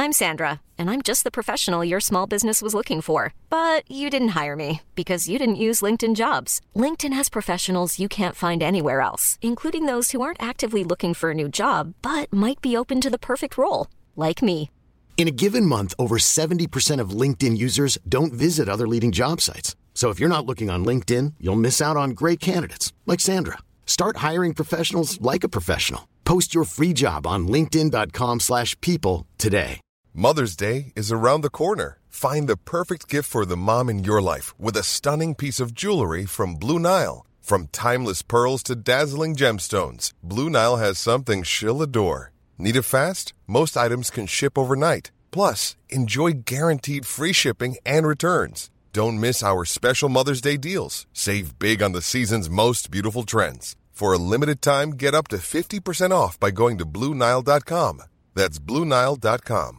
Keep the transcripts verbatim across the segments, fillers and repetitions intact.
I'm Sandra, and I'm just the professional your small business was looking for. But you didn't hire me because you didn't use LinkedIn Jobs. LinkedIn has professionals you can't find anywhere else, including those who aren't actively looking for a new job, but might be open to the perfect role, like me. In a given month, over seventy percent of LinkedIn users don't visit other leading job sites. So if you're not looking on LinkedIn, you'll miss out on great candidates like Sandra. Start hiring professionals like a professional. Post your free job on linkedin.com slash people today. Mother's Day is around the corner. Find the perfect gift for the mom in your life with a stunning piece of jewelry from Blue Nile. From timeless pearls to dazzling gemstones, Blue Nile has something she'll adore. Need it fast? Most items can ship overnight. Plus, enjoy guaranteed free shipping and returns. Don't miss our special Mother's Day deals. Save big on the season's most beautiful trends. For a limited time, get up to fifty percent off by going to blue nile dot com. That's blue nile dot com.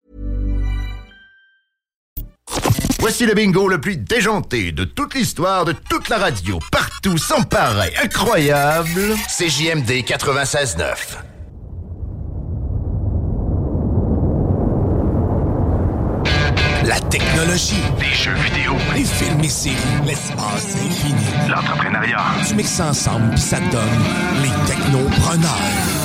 Voici le bingo le plus déjanté de toute l'histoire, de toute la radio, partout, sans pareil, incroyable. C J M D quatre-vingt-seize neuf. La technologie, les jeux vidéo, les films et séries, l'espace infini, l'entrepreneuriat. Tu mixes ensemble pis ça te donne les technopreneurs.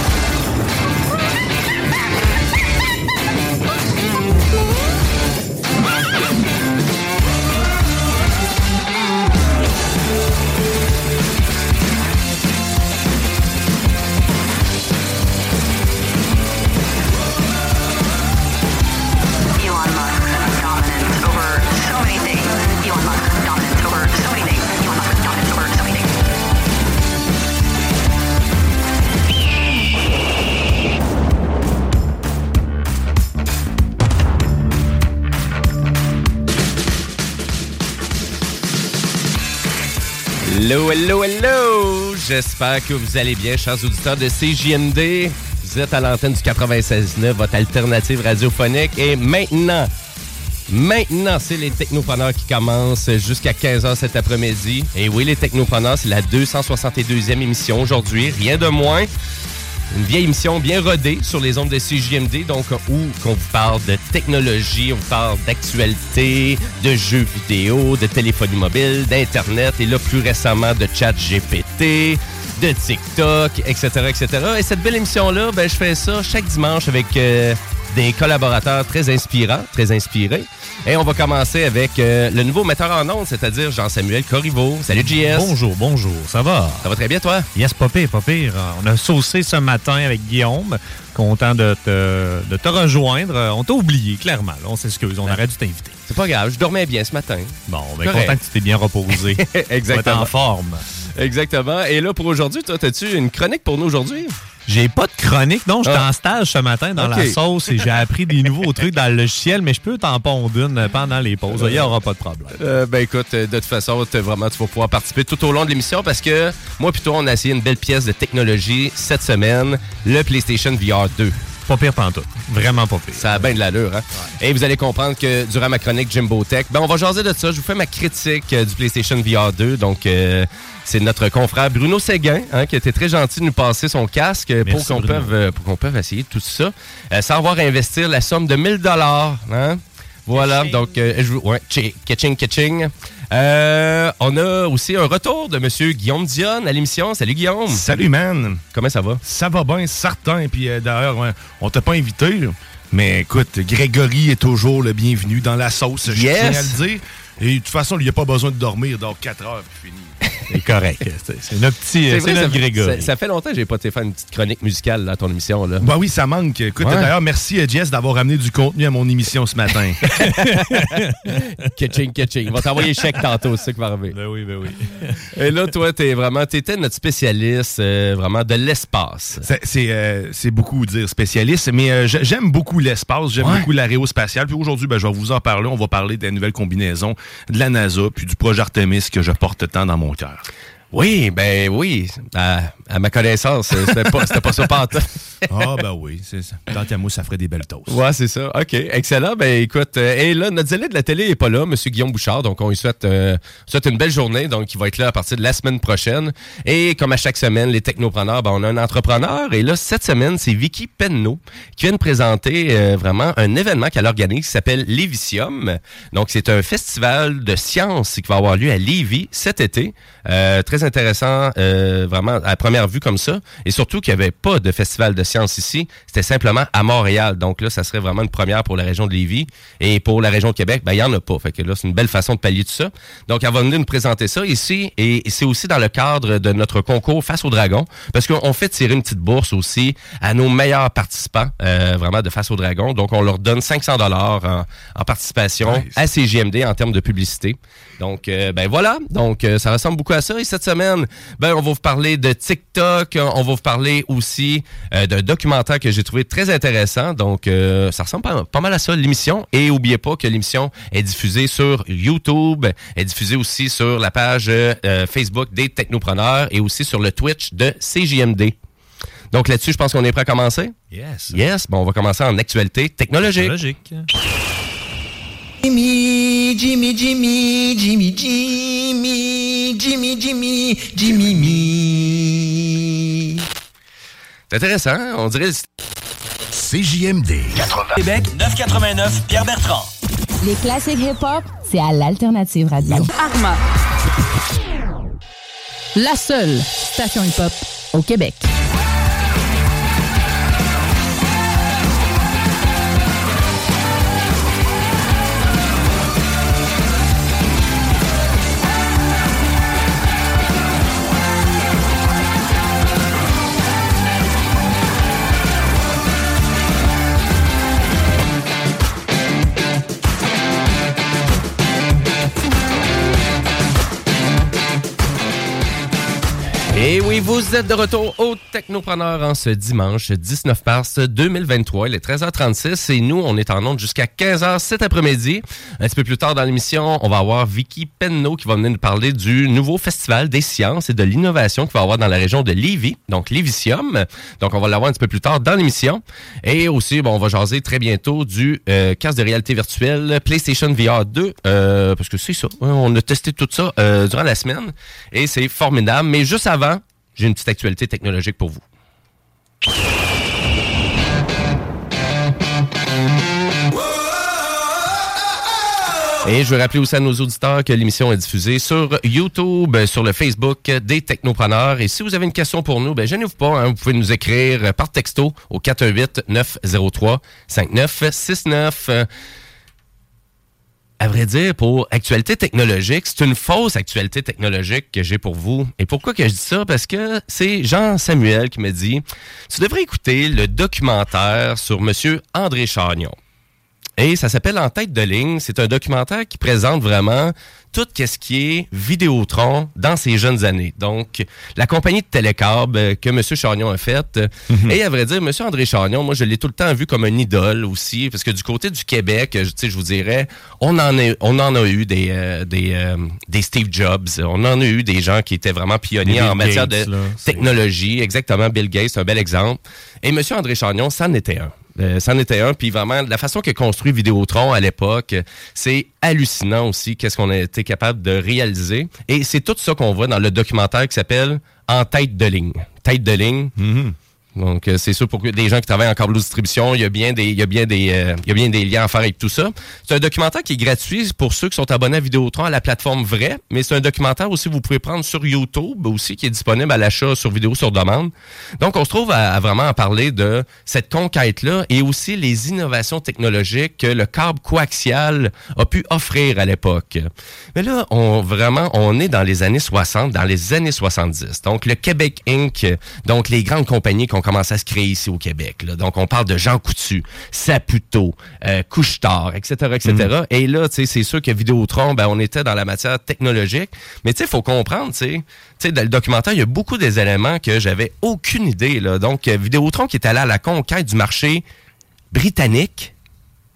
Hello, hello, hello! J'espère que vous allez bien, chers auditeurs de C J M D. Vous êtes à l'antenne du quatre-vingt-seize neuf, votre alternative radiophonique. Et maintenant, maintenant, c'est les Technopreneurs qui commencent jusqu'à quinze heures cet après-midi. Et oui, les Technopreneurs, c'est la deux cent soixante-deuxième émission aujourd'hui, rien de moins. Une vieille émission bien rodée sur les ondes de C J M D, donc où qu'on vous parle de technologie, on vous parle d'actualité, de jeux vidéo, de téléphonie mobile, d'Internet et là, plus récemment, de chat G P T, de TikTok, et cetera, et cetera. Et cette belle émission-là, ben, je fais ça chaque dimanche avec euh, des collaborateurs très inspirants, très inspirés. Et on va commencer avec euh, le nouveau metteur en ondes, c'est-à-dire Jean-Samuel Corriveau. Salut, J S. Bonjour, bonjour. Ça va? Ça va très bien, toi? Yes, pas pire, pas pire. On a saucé ce matin avec Guillaume. Content de te, de te rejoindre. On t'a oublié, clairement. Là, on s'excuse, on ben, aurait dû t'inviter. C'est pas grave, je dormais bien ce matin. Bon, ben content que tu t'es bien reposé. Exactement. Tu vas être en forme. Exactement. Et là, pour aujourd'hui, toi, as-tu une chronique pour nous aujourd'hui? J'ai pas de chronique. Non, j'étais ah. en stage ce matin dans okay. la sauce et j'ai appris des nouveaux trucs dans le logiciel, mais je peux t'en pondre une pendant les pauses. Il n'y aura pas de problème. Euh, ben écoute, de toute façon, vraiment, tu vas pouvoir participer tout au long de l'émission parce que moi puis toi, on a essayé une belle pièce de technologie cette semaine, le PlayStation V R deux. Pas pire pantoute. Vraiment pas pire. Ça a bien de l'allure, hein? Ouais. Et vous allez comprendre que durant ma chronique Jimbo Tech, ben on va jaser de ça. Je vous fais ma critique euh, du PlayStation V R deux. Donc, euh, c'est notre confrère Bruno Séguin hein, qui a été très gentil de nous passer son casque Merci, pour qu'on peut, euh, pour qu'on puisse essayer tout ça euh, sans avoir à investir la somme de mille dollars. Hein? Voilà, Kitching. donc, euh, je ouais, kitching, kitching. Euh, on a aussi un retour de M. Guillaume Dionne à l'émission. Salut Guillaume. Salut man. Comment ça va? Ça va bien, certain. Puis euh, d'ailleurs, ouais, on t'a pas invité. Mais écoute, Grégory est toujours le bienvenu dans la sauce. Je yes. tiens à le dire. Et de toute façon, il n'y a pas besoin de dormir. Donc quatre heures, puis fini. C'est correct. C'est, c'est notre petit c'est, c'est vrai, notre ça, Grégory. Ça, ça fait longtemps que j'ai pas été faire une petite chronique musicale dans ton émission. Là. Ben oui, ça manque. Écoute, ouais. D'ailleurs, merci Jess d'avoir amené du contenu à mon émission ce matin. Kitching, kitching. On va t'envoyer chèque tantôt, c'est ça qui va arriver. Ben oui, ben oui. Et là, toi, t'es vraiment, t'étais notre spécialiste euh, vraiment de l'espace. C'est, c'est, euh, c'est beaucoup dire spécialiste, mais euh, j'aime beaucoup l'espace, j'aime ouais. beaucoup l'aérospatiale. Puis aujourd'hui, ben, je vais vous en parler. On va parler des nouvelles combinaisons de la NASA puis du projet Artemis que je porte tant dans mon cœur. Oui, ben oui. À, à ma connaissance, c'était pas, c'était pas ça pantoute. Ah, ben oui. C'est ça. Tant qu'à moi, ça ferait des belles toasts. Ouais, c'est ça. OK, excellent. Ben écoute, euh, et là, notre zélé de la télé n'est pas là, M. Guillaume Bouchard. Donc, on lui souhaite, euh, souhaite une belle journée. Donc, il va être là à partir de la semaine prochaine. Et comme à chaque semaine, les technopreneurs, ben, on a un entrepreneur. Et là, cette semaine, c'est Vicky Penneau qui vient de présenter euh, vraiment un événement qu'elle organise qui s'appelle Lévisium. Donc, c'est un festival de sciences qui va avoir lieu à Lévis cet été. Euh, très intéressant, euh, vraiment, à première vue comme ça. Et surtout qu'il n'y avait pas de festival de sciences ici. C'était simplement à Montréal. Donc là, ça serait vraiment une première pour la région de Lévis. Et pour la région de Québec, ben il n'y en a pas. Fait que là, c'est une belle façon de pallier tout ça. Donc, elle va venir nous présenter ça ici. Et c'est aussi dans le cadre de notre concours Face au Dragon. Parce qu'on fait tirer une petite bourse aussi à nos meilleurs participants, euh, vraiment de Face au Dragon. Donc, on leur donne cinq cents dollars en, en participation nice. À C J M D en termes de publicité. Donc, euh, ben voilà. Donc, euh, ça ressemble beaucoup à ça. Et cette semaine, ben on va vous parler de TikTok. On va vous parler aussi euh, d'un documentaire que j'ai trouvé très intéressant. Donc, euh, ça ressemble pas, pas mal à ça, l'émission. Et n'oubliez pas que l'émission est diffusée sur YouTube, est diffusée aussi sur la page euh, Facebook des Technopreneurs et aussi sur le Twitch de C J M D. Donc là-dessus, je pense qu'on est prêt à commencer. Yes. Yes. Bon, on va commencer en actualité technologique. Technologique. Jimmy, Jimmy, Jimmy, Jimmy, Jimmy, Jimmy, Jimmy, Jimmy, Jimmy. C'est intéressant, hein? On dirait... C J M D quatre-vingts. Québec, neuf cent quatre-vingt-neuf, Pierre-Bertrand. Les classiques hip-hop, c'est à l'Alternative Radio. Arma. La seule station hip-hop au Québec. Et oui, vous êtes de retour au Technopreneur en ce dimanche dix-neuf mars deux mille vingt-trois. Il est treize heures trente-six et nous, on est en onde jusqu'à quinze heures cet après-midi. Un petit peu plus tard dans l'émission, on va avoir Vicky Penneau qui va venir nous parler du nouveau festival des sciences et de l'innovation qu'il va avoir dans la région de Lévis, donc Lévisium. Donc, on va l'avoir un petit peu plus tard dans l'émission. Et aussi, bon, on va jaser très bientôt du euh, casque de réalité virtuelle PlayStation V R deux, euh, parce que c'est ça, on a testé tout ça euh, durant la semaine et c'est formidable. Mais juste avant, j'ai une petite actualité technologique pour vous. Et je veux rappeler aussi à nos auditeurs que l'émission est diffusée sur YouTube, sur le Facebook des Technopreneurs. Et si vous avez une question pour nous, ben gênez-vous pas, hein, vous pouvez nous écrire par texto au quatre un huit, neuf zéro trois, cinq neuf six neuf. À vrai dire, pour actualité technologique, c'est une fausse actualité technologique que j'ai pour vous. Et pourquoi que je dis ça? Parce que c'est Jean-Samuel qui me dit « Tu devrais écouter le documentaire sur M. André Chagnon. » Et ça s'appelle « En tête de ligne ». C'est un documentaire qui présente vraiment tout ce qui est Vidéotron dans ses jeunes années. Donc, la compagnie de téléccâble que M. Chagnon a faite. Mm-hmm. Et à vrai dire, M. André Chagnon, moi, je l'ai tout le temps vu comme un idole aussi, parce que du côté du Québec, tu sais, je vous dirais, on en a, on en a eu des, euh, des, euh, des Steve Jobs, on en a eu des gens qui étaient vraiment pionniers en matière Gates, de là, technologie. Exactement, Bill Gates, c'est un bel exemple. Et M. André Chagnon, ça en était un. Euh, c'en était un, puis vraiment, la façon qu'a construit Vidéotron à l'époque, c'est hallucinant aussi, qu'est-ce qu'on a été capable de réaliser. Et c'est tout ça qu'on voit dans le documentaire qui s'appelle « En tête de ligne ». Tête de ligne. Mm-hmm. Donc, euh, c'est sûr, pour des gens qui travaillent en câble distribution, il y a bien des, il y a bien des, euh, il y a bien des liens à faire avec tout ça. C'est un documentaire qui est gratuit pour ceux qui sont abonnés à Vidéotron à la plateforme Vrai, mais c'est un documentaire aussi que vous pouvez prendre sur YouTube aussi, qui est disponible à l'achat sur vidéo sur demande. Donc, on se trouve à, à vraiment en parler de cette conquête-là et aussi les innovations technologiques que le câble coaxial a pu offrir à l'époque. Mais là, on vraiment, on est dans les années soixante, dans les années soixante-dix. Donc, le Québec Incorporé, donc les grandes compagnies qu'on commence à se créer ici au Québec. Là. Donc, on parle de Jean Coutu, Saputo, euh, Couche-Tard, et cetera, et cetera. Mm. Et là, tu sais, c'est sûr que Vidéotron, ben, on était dans la matière technologique. Mais tu sais, il faut comprendre, tu sais, tu sais, dans le documentaire, il y a beaucoup des éléments que j'avais aucune idée, là. Donc, Vidéotron qui est allé à la conquête du marché britannique.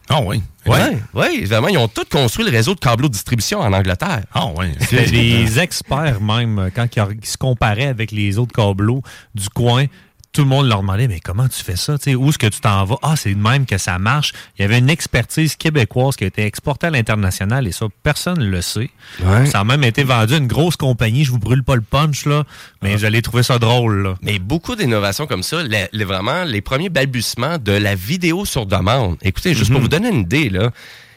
Ah oui. Oui, oui, vraiment, ils ont tous construit le réseau de câbleaux de distribution en Angleterre. Ah oui. C'était des experts même, quand ils se comparaient avec les autres câbleaux du coin. Tout le monde leur demandait, mais comment tu fais ça? T'sais, où est-ce que tu t'en vas? Ah, c'est de même que ça marche. Il y avait une expertise québécoise qui a été exportée à l'international et ça, personne ne le sait. Ouais. Ça a même été vendu à une grosse compagnie. Je vous brûle pas le punch, là, mais ah. j'allais trouver ça drôle. Là. Mais beaucoup d'innovations comme ça, les, les, vraiment, les premiers balbutiements de la vidéo sur demande. Écoutez, juste mm-hmm. pour vous donner une idée, là,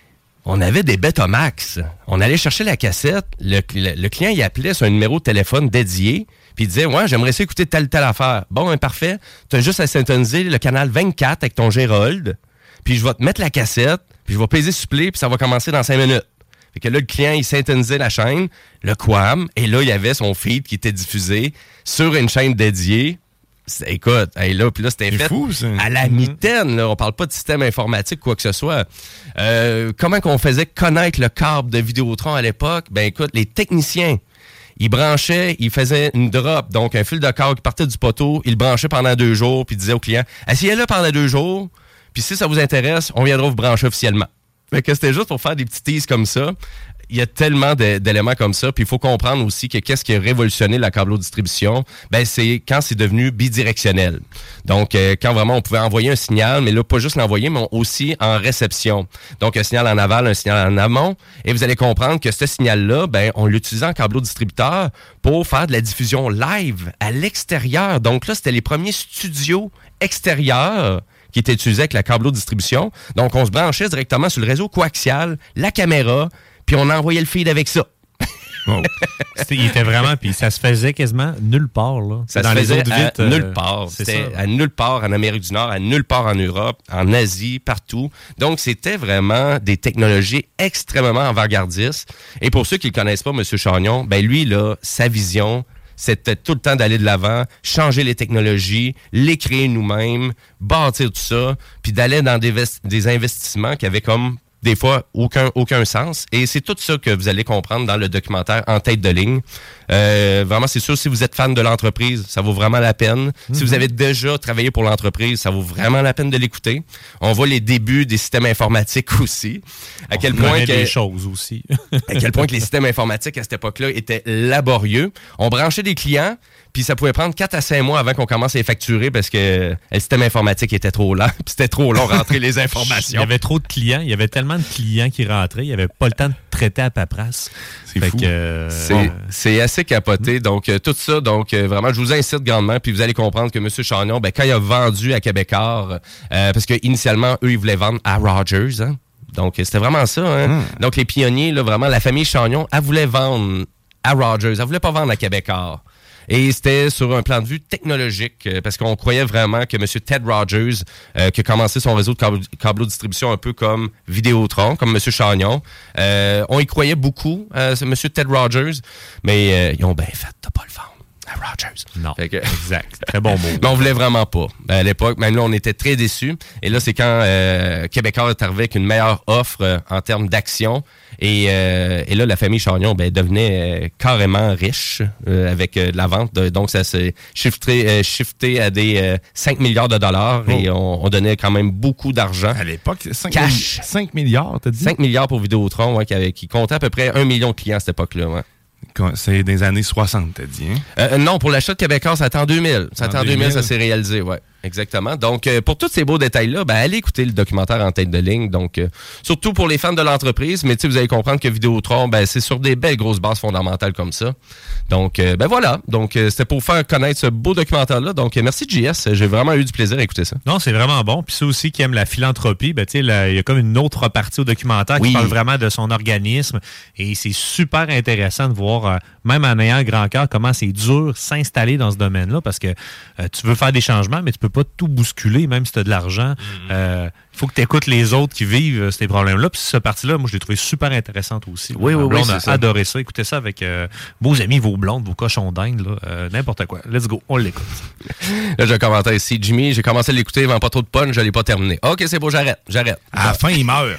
on avait des Betamax. On allait chercher la cassette. Le, le, le client, il appelait sur un numéro de téléphone dédié. Puis il disait, ouais, j'aimerais ça écouter telle telle affaire. Bon, ben, parfait. Tu as juste à syntoniser le canal vingt-quatre avec ton Gérold. Puis je vais te mettre la cassette. Puis je vais peser supplé. Puis ça va commencer dans cinq minutes. Fait que là, le client, il syntonisait la chaîne, le Quam. Et là, il y avait son feed qui était diffusé sur une chaîne dédiée. C'est, écoute, hey, là, puis là, c'était c'est fait fou, ça. À la mitaine. Là, on parle pas de système informatique, quoi que ce soit. Euh, comment qu'on faisait connaître le câble de Vidéotron à l'époque? Ben écoute, les techniciens, ils branchaient, ils faisaient une drop, donc un fil de câble qui partait du poteau, ils le branchaient pendant deux jours, puis ils disaient au client, asseyez-le pendant deux jours, puis si ça vous intéresse, on viendra vous brancher officiellement. Fait que c'était juste pour faire des petits teases comme ça. Il y a tellement de, d'éléments comme ça. Puis il faut comprendre aussi que qu'est-ce qui a révolutionné la câbleau-distribution, ben c'est quand c'est devenu bidirectionnel. Donc, euh, quand vraiment on pouvait envoyer un signal, mais là, pas juste l'envoyer, mais aussi en réception. Donc, un signal en aval, un signal en amont. Et vous allez comprendre que ce signal-là, ben on l'utilisait en câbleau-distributeur pour faire de la diffusion live à l'extérieur. Donc là, c'était les premiers studios extérieurs qui étaient utilisés avec la câbleau-distribution. Donc, on se branchait directement sur le réseau coaxial, la caméra, puis on envoyait le feed avec ça. Oh. C'était, il était vraiment, puis ça se faisait quasiment nulle part. Là. Ça dans se les faisait autres à vites, euh, nulle part. C'était ça. À nulle part en Amérique du Nord, à nulle part en Europe, en Asie, partout. Donc, c'était vraiment des technologies extrêmement avant-gardistes. Et pour ceux qui ne le connaissent pas, M. Chagnon, ben lui, là, sa vision, c'était tout le temps d'aller de l'avant, changer les technologies, les créer nous-mêmes, bâtir tout ça, puis d'aller dans des, vest- des investissements qui avaient comme des fois aucun aucun sens. Et c'est tout ça que vous allez comprendre dans le documentaire En tête de ligne. Euh, vraiment, c'est sûr, si vous êtes fan de l'entreprise, ça vaut vraiment la peine. Mm-hmm. Si vous avez déjà travaillé pour l'entreprise, ça vaut vraiment la peine de l'écouter. On voit les débuts des systèmes informatiques aussi. À On quel point que, des choses aussi. à quel point que les systèmes informatiques à cette époque-là étaient laborieux. On branchait des clients, puis ça pouvait prendre quatre à cinq mois avant qu'on commence à les facturer parce que le système informatique était trop lent. Puis c'était trop long rentrer les informations. Il y avait trop de clients. Il y avait tellement de clients qui rentraient. Il n'y avait pas le temps de traiter à paperasse. C'est fait fou. Que, euh, c'est, bon. c'est assez capoté. Donc, euh, tout ça, donc euh, vraiment, je vous incite grandement. Puis vous allez comprendre que M. Chagnon, ben, quand il a vendu à Québécois, euh, parce qu'initialement, eux, ils voulaient vendre à Rogers. Hein? Donc, c'était vraiment ça. Hein? Mm. Donc, les pionniers, là, vraiment, la famille Chagnon, elle voulait vendre à Rogers. Elle voulait pas vendre à Québécois. Et c'était sur un plan de vue technologique, euh, parce qu'on croyait vraiment que M. Ted Rogers, euh, qui a commencé son réseau de câble- câbleau-distribution un peu comme Vidéotron, comme M. Chagnon, euh, on y croyait beaucoup, euh, M. Ted Rogers, mais euh, ils ont bien fait de pas le vendre à Rogers. Non, fait que, exact. Très bon mot. Mais on voulait vraiment pas. À l'époque, même là, on était très déçus. Et là, c'est quand euh, Québécois est arrivé avec une meilleure offre euh, en termes d'action. Et, euh, et là, la famille Chagnon ben, devenait euh, carrément riche euh, avec euh, la vente. De, donc, ça s'est shifté, euh, shifté à des euh, cinq milliards de dollars. Oh. Et on, on donnait quand même beaucoup d'argent. À l'époque, cinq cash. cinq milliards, t'as dit? cinq milliards pour Vidéotron, ouais, qui, avait, qui comptait à peu près un million de clients à cette époque-là. Ouais. C'est des années soixante, t'as dit, hein? Euh, non, pour l'achat de Québécois, ça attend en deux mille. Ça attend en deux mille, ça s'est réalisé, ouais. Exactement. Donc, euh, pour tous ces beaux détails-là, ben, allez écouter le documentaire En tête de ligne. Donc, euh, surtout pour les fans de l'entreprise, mais tu sais, vous allez comprendre que Vidéotron, ben, c'est sur des belles grosses bases fondamentales comme ça. Donc, euh, ben voilà. Donc, euh, c'était pour faire connaître ce beau documentaire-là. Donc, euh, merci J S. J'ai vraiment eu du plaisir à écouter ça. Non, c'est vraiment bon. Puis ceux aussi qui aiment la philanthropie, ben, tu sais, il y a comme une autre partie au documentaire qui oui. parle vraiment de son organisme. Et c'est super intéressant de voir, euh, même en ayant un grand cœur, comment c'est dur s'installer dans ce domaine-là parce que euh, tu veux faire des changements, mais tu peux pas tout bousculer, même si tu as de l'argent. Il mm-hmm. euh, faut que tu écoutes les autres qui vivent ces problèmes-là. Puis cette partie-là, moi, je l'ai trouvé super intéressante aussi. Oui, oui, oui. On a ça. adoré ça. Écoutez ça avec euh, vos amis, vos blondes, vos cochons d'Inde, là, euh, n'importe quoi. Let's go, on l'écoute. Là, j'ai un commentaire ici. Jimmy, j'ai commencé à l'écouter, il vend pas trop de punch, je l'ai pas terminé. OK, c'est beau, j'arrête, j'arrête. À la fin, il meurt.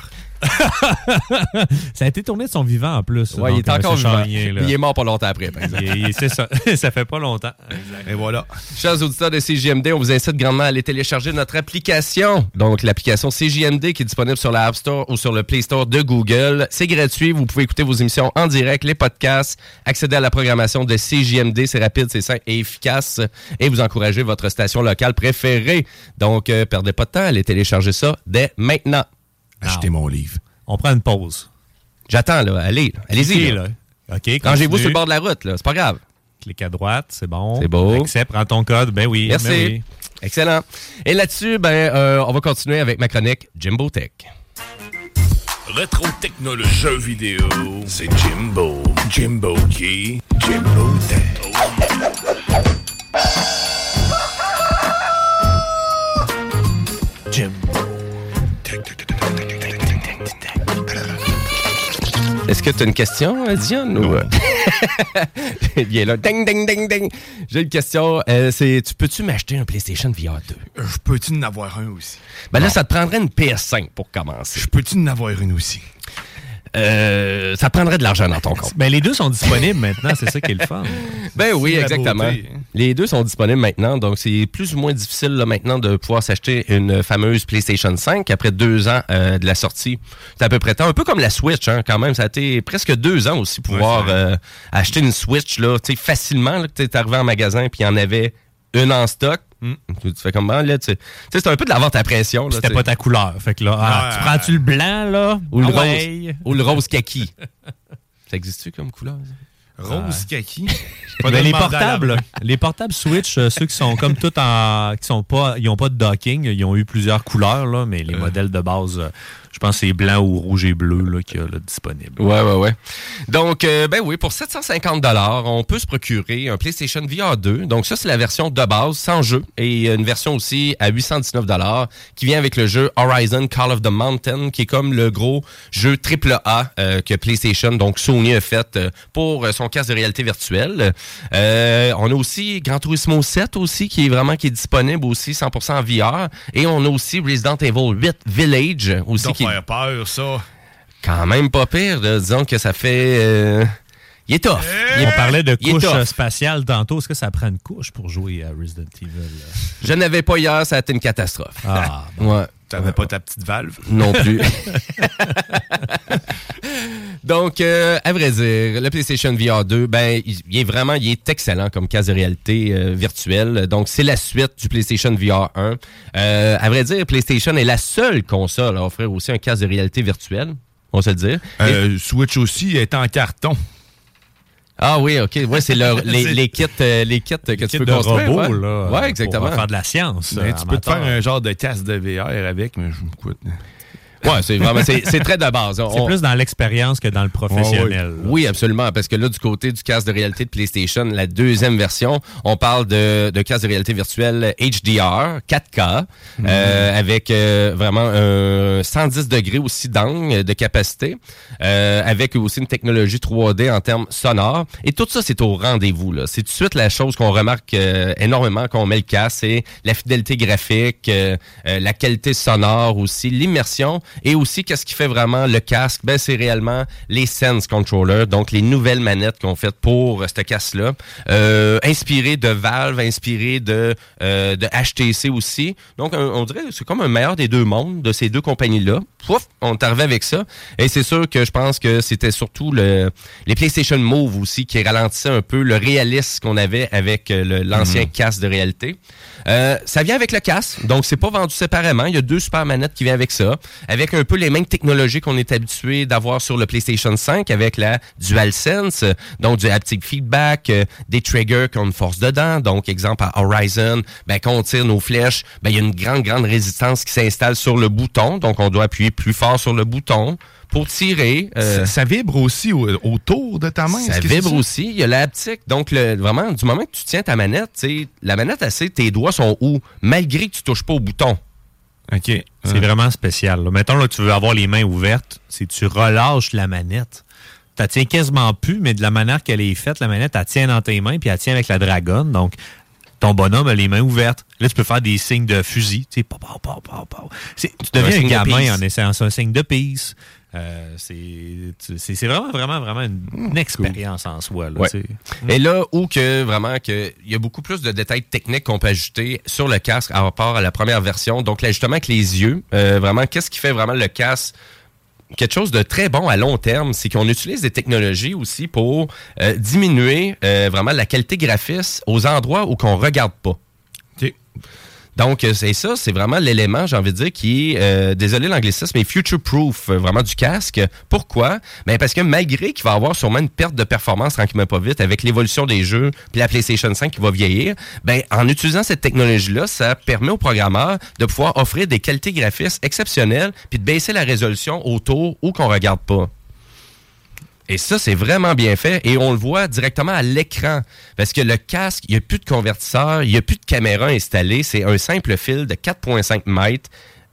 Ça a été tourné de son vivant en plus. Oui, il est encore vivant. Il est mort pas longtemps après, par exemple. il, il, c'est ça. Ça fait pas longtemps. Exact. Et voilà. Chers auditeurs de C J M D, on vous incite grandement à aller télécharger notre application. Donc, l'application C J M D qui est disponible sur la App Store ou sur le Play Store de Google. C'est gratuit. Vous pouvez écouter vos émissions en direct, les podcasts, accéder à la programmation de C J M D. C'est rapide, c'est simple et efficace. Et vous encouragez votre station locale préférée. Donc, euh, perdez pas de temps. Allez télécharger ça dès maintenant. Achetez mon livre. On prend une pause. J'attends, là. Allez, là. Allez-y. Là. OK, rangez-vous sur le bord de la route, là. C'est pas grave. Clique à droite, c'est bon. C'est beau. Accepte, prends ton code. Ben oui. Merci. Ben oui. Excellent. Et là-dessus, ben, euh, on va continuer avec ma chronique Jimbo Tech. Rétro technologie jeux vidéo, c'est Jimbo. Jimbo qui? Jimbo Tech. Jimbo. Est-ce que tu as une question, Diane? Ou... Il est là. Ding, ding, ding, ding. J'ai une question. Euh, c'est, tu peux-tu m'acheter un PlayStation V R deux? Je peux-tu en avoir un aussi? Ben là, ça te prendrait une P S cinq pour commencer. Je peux-tu en avoir une aussi? Euh, ça prendrait de l'argent dans ton compte. Ben, les deux sont disponibles maintenant, c'est ça qui est le fun. Ben oui, c'est exactement. beauté, hein? Les deux sont disponibles maintenant, donc c'est plus ou moins difficile là, maintenant de pouvoir s'acheter une fameuse PlayStation cinq après deux ans euh, de la sortie. C'est à peu près temps, un peu comme la Switch, hein, quand même. Ça a été presque deux ans aussi pouvoir ouais, euh, acheter une Switch là, facilement. Tu es arrivé en magasin puis il y en avait une en stock. Mm. Tu fais comment, là? Tu sais, c'est un peu de la vente à pression. Là, c'était t'sais. pas ta couleur. Fait que là, ah, ah, tu prends-tu le blanc, là? Ou le, ah, rose, ouais. ou le rose kaki. Ça existe-tu comme couleur? Ça? Rose ah. kaki? Mais les portables, les portables Switch, euh, ceux qui sont comme tout en... qui sont pas... Ils n'ont pas de docking, ils ont eu plusieurs couleurs, là, mais les euh. modèles de base... Euh, je pense que c'est blanc ou rouge et bleu là, qu'il y a là, disponible. Ouais, ouais, ouais. Donc, euh, ben oui, pour sept cent cinquante dollars, on peut se procurer un PlayStation V R deux. Donc, ça, c'est la version de base, sans jeu. Et une version aussi à huit cent dix-neuf dollars qui vient avec le jeu Horizon Call of the Mountain, qui est comme le gros jeu triple A euh, que PlayStation, donc Sony, a fait euh, pour son casque de réalité virtuelle. Euh, on a aussi Gran Turismo sept aussi, qui est vraiment qui est disponible aussi, cent pour cent en V R. Et on a aussi Resident Evil huit Village aussi, Donc, qui faire peur, ça. Quand même pas pire. Là. Disons que ça fait... Euh... Il est tough. Hey! Il On parlait de couche spatiale tantôt. Est-ce que ça prend une couche pour jouer à Resident Evil? Là? Je n'avais pas hier. Ça a été une catastrophe. Ah, bon. Ouais. T'avais pas ta petite valve? Non plus. Donc, euh, à vrai dire, le PlayStation V R deux, ben, il, il est vraiment, il est excellent comme casque de réalité euh, virtuelle. Donc, c'est la suite du PlayStation V R un. Euh, à vrai dire, PlayStation est la seule console à offrir aussi un casque de réalité virtuelle. On va se le dire. Euh, Et... Switch aussi est en carton. Ah oui, OK. Ouais, c'est le, les, les kits, euh, les kits que les tu kits peux de construire. robots, ouais. là. Ouais, exactement. Pour faire de la science. Ben, tu peux te faire un genre de casque de V R avec, mais je m'écoute. Ouais, c'est vraiment, c'est, c'est très de base. C'est on... plus dans l'expérience que dans le professionnel. Oh, oui. oui, absolument, parce que là, du côté du casque de réalité de PlayStation, la deuxième version, on parle de, de casque de réalité virtuelle H D R, quatre K, mm-hmm. euh, avec euh, vraiment un cent dix degrés aussi d'angle de capacité, euh, avec aussi une technologie trois D en termes sonores. Et tout ça, c'est au rendez-vous, là. C'est tout de suite la chose qu'on remarque euh, énormément quand on met le casque, c'est la fidélité graphique, euh, euh, la qualité sonore aussi, l'immersion. Et aussi, qu'est-ce qui fait vraiment le casque? Ben, c'est réellement les Sense Controller, donc les nouvelles manettes qu'on fait pour euh, ce casque-là. Euh, inspiré de Valve, inspiré de, euh, de H T C aussi. Donc, on, on dirait que c'est comme un meilleur des deux mondes, de ces deux compagnies-là. Pouf, on est arrivé avec ça. Et c'est sûr que je pense que c'était surtout le, les PlayStation Move aussi qui ralentissaient un peu le réalisme qu'on avait avec le, l'ancien mmh. casque de réalité. Euh, ça vient avec le casque, donc c'est pas vendu séparément. Il y a deux super manettes qui viennent avec ça, avec un peu les mêmes technologies qu'on est habitué d'avoir sur le PlayStation cinq, avec la DualSense, donc du haptic feedback, euh, des triggers qui ont une force dedans. Donc, exemple, à Horizon, ben, quand on tire nos flèches, ben, il y a une grande, grande résistance qui s'installe sur le bouton, donc on doit appuyer plus fort sur le bouton pour tirer. Euh, ça, ça vibre aussi au, autour de ta main? Ça vibre ça? aussi. Il y a la haptique. Donc, le, vraiment, du moment que tu tiens ta manette, la manette, assez, tes doigts sont où? Malgré que tu touches pas au bouton. OK. C'est euh. vraiment spécial. Là. Mettons, là, tu veux avoir les mains ouvertes, c'est tu relâches la manette. Tu la tiens quasiment plus, mais de la manière qu'elle est faite, la manette, elle tient dans tes mains, puis elle tient avec la dragonne. Donc, ton bonhomme a les mains ouvertes. Là, tu peux faire des signes de fusil. Tu sais, pow, pow, pow, pow, pow. C'est, tu deviens un, un gamin en essayant ça, un signe de peace. Euh, c'est, c'est, c'est vraiment, vraiment, vraiment une, une expérience cool. en soi. Là, ouais. Et là, où que vraiment, que il y a beaucoup plus de détails techniques qu'on peut ajouter sur le casque par rapport à la première version. Donc, l'ajustement avec les yeux, euh, vraiment, qu'est-ce qui fait vraiment le casque quelque chose de très bon à long terme, c'est qu'on utilise des technologies aussi pour euh, diminuer euh, vraiment la qualité graphiste aux endroits où qu'on regarde pas. Okay. Donc, c'est ça, c'est vraiment l'élément, j'ai envie de dire, qui est, euh, désolé l'anglicisme, mais future-proof, euh, vraiment du casque. Pourquoi? Ben parce que malgré qu'il va y avoir sûrement une perte de performance tranquillement pas vite avec l'évolution des jeux puis la PlayStation cinq qui va vieillir, ben en utilisant cette technologie-là, ça permet aux programmeurs de pouvoir offrir des qualités graphistes exceptionnelles puis de baisser la résolution autour où qu'on regarde pas. Et ça, c'est vraiment bien fait et on le voit directement à l'écran parce que le casque, il n'y a plus de convertisseur, il n'y a plus de caméra installée, c'est un simple fil de quatre virgule cinq mètres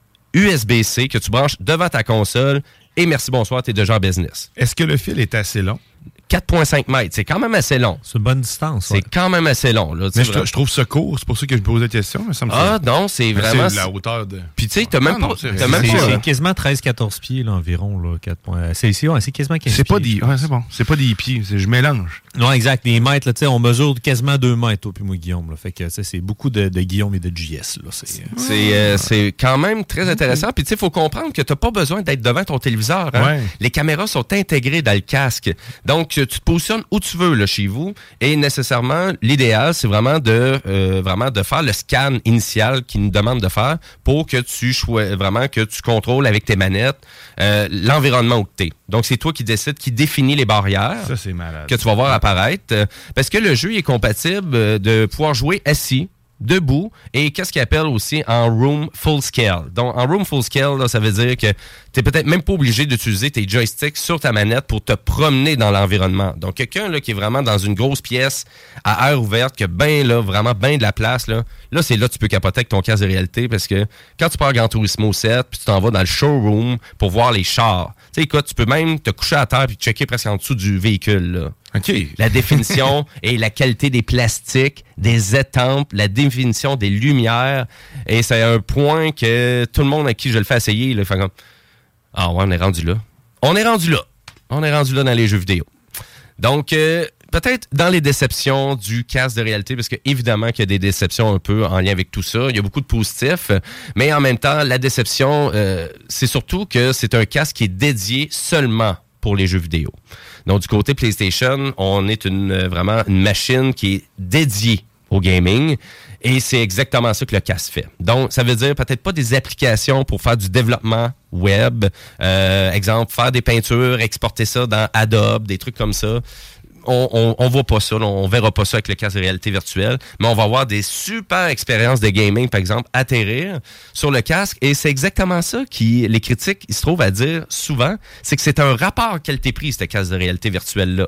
U S B C que tu branches devant ta console et merci, bonsoir, tu es déjà en business. Est-ce que le fil est assez long? quatre virgule cinq mètres, c'est quand même assez long. C'est une bonne distance. Ouais. C'est quand même assez long. Là, mais je, je trouve ça court, c'est pour ça que je me pose la question. Mais ça me ah fait... non, c'est mais vraiment... C'est la hauteur de... Puis tu sais, t'as même ah, pas... Non, c'est, t'as même c'est, pas c'est quasiment treize à quatorze pieds là, environ. Là, quatre points. C'est, c'est, ouais, c'est quasiment quinze c'est pieds. Pas des, ouais, c'est bon. C'est pas des pieds, c'est, je mélange. Non, exact. Les mètres, là, on mesure quasiment deux mètres, toi puis moi, Guillaume. Là. Fait que c'est beaucoup de, de Guillaume et de J S. Là. C'est, c'est, euh, c'est quand même très intéressant. Puis tu sais, il faut comprendre que t'as pas besoin d'être devant ton téléviseur. Hein? Ouais. Les caméras sont intégrées dans le casque. Donc, tu te positionnes où tu veux là, chez vous. Et nécessairement, l'idéal, c'est vraiment de euh, vraiment de faire le scan initial qu'il nous demande de faire pour que tu choisis vraiment que tu contrôles avec tes manettes euh, l'environnement où tu es. Donc, c'est toi qui décides, qui définit les barrières ça, c'est malade. Que tu vas voir apparaître. Euh, parce que le jeu est compatible euh, de pouvoir jouer assis, debout, et qu'est-ce qu'il appelle aussi en room full scale. Donc, en room full scale, là, ça veut dire que tu n'es peut-être même pas obligé d'utiliser tes joysticks sur ta manette pour te promener dans l'environnement. Donc, quelqu'un là, qui est vraiment dans une grosse pièce à air ouverte, qui a ben, là, vraiment bien de la place, là, là, c'est là que tu peux capoter avec ton casque de réalité parce que quand tu pars Gran Turismo sept, puis tu t'en vas dans le showroom pour voir les chars, tu sais, écoute, tu peux même te coucher à terre puis checker presque en dessous du véhicule, là. OK. La définition et la qualité des plastiques, des étampes, la définition des lumières. Et c'est un point que tout le monde à qui je le fais essayer, là, fait comme ah ouais, on est rendu là. On est rendu là. On est rendu là dans les jeux vidéo. Donc, euh, peut-être dans les déceptions du casque de réalité, parce que évidemment qu'il y a des déceptions un peu en lien avec tout ça. Il y a beaucoup de positifs, mais en même temps, la déception, euh, c'est surtout que c'est un casque qui est dédié seulement pour les jeux vidéo. Donc, du côté PlayStation, on est une, vraiment une machine qui est dédiée au gaming et c'est exactement ça que le casque fait. Donc, ça veut dire peut-être pas des applications pour faire du développement web, euh, exemple, faire des peintures, exporter ça dans Adobe, des trucs comme ça. On, on, on voit pas ça, là, on verra pas ça avec le casque de réalité virtuelle, mais on va avoir des super expériences de gaming, par exemple, atterrir sur le casque, et c'est exactement ça qui, les critiques, ils se trouvent à dire souvent, c'est que c'est un rapport qualité-prix, ce casque de réalité virtuelle-là.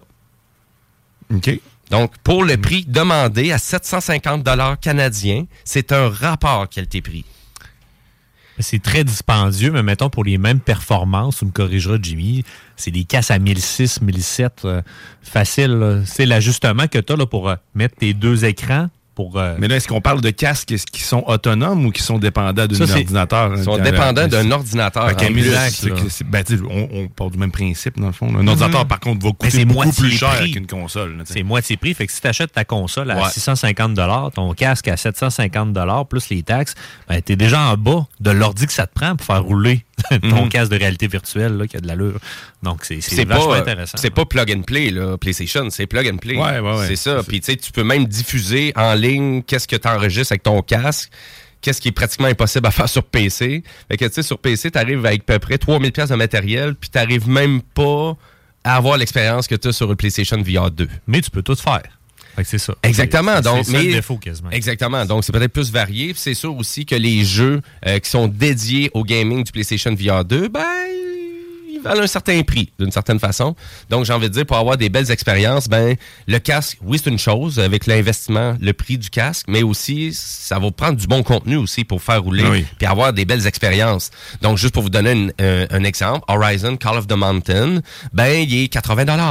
OK. Donc, pour le prix demandé à sept cent cinquante dollars canadiens, c'est un rapport qualité-prix. C'est très dispendieux, mais mettons pour les mêmes performances, tu me corrigeras, Jimmy, c'est des casques à mille six, mille sept, euh, facile. Là. C'est l'ajustement que tu as là, pour euh, mettre tes deux écrans. Pour, euh... Mais là, est-ce qu'on parle de casques qui sont autonomes ou qui sont dépendants d'un ça, ordinateur? Ils sont dépendants d'un ordinateur. Okay, en exact, plus, c'est, ben, on, on part du même principe, dans le fond. Un ordinateur, mm-hmm. par contre, va coûter beaucoup plus cher prix. Qu'une console. Là, c'est moitié prix. Fait que si tu achètes ta console à ouais. six cent cinquante dollars, ton casque à sept cent cinquante dollars plus les taxes, ben, tu es déjà en bas de l'ordi que ça te prend pour faire rouler ton mm-hmm. casque de réalité virtuelle là, qui a de l'allure. Donc, c'est, c'est, c'est vachement pas, intéressant. C'est pas plug and play, là, PlayStation. C'est plug and play. Ouais, ouais, ouais. C'est ça. Puis, tu sais, tu peux même diffuser en ligne qu'est-ce que tu enregistres avec ton casque, qu'est-ce qui est pratiquement impossible à faire sur P C. Fait que, tu sais, sur P C, tu arrives avec à peu près trois mille dollars de matériel, puis tu n'arrives même pas à avoir l'expérience que tu as sur le PlayStation V R deux. Mais tu peux tout faire. Fait que c'est ça. Exactement. C'est, donc, c'est mais, ça le défaut quasiment. Exactement. Donc, c'est peut-être plus varié. Puis c'est sûr aussi que les jeux euh, qui sont dédiés au gaming du PlayStation V R deux, ben, ils valent un certain prix, d'une certaine façon. Donc, j'ai envie de dire, pour avoir des belles expériences, ben, le casque, oui, c'est une chose, avec l'investissement, le prix du casque, mais aussi, ça va prendre du bon contenu aussi pour faire rouler, oui. Puis avoir des belles expériences. Donc, juste pour vous donner une, un, un exemple, Horizon Call of the Mountain, ben, il est quatre-vingts dollars.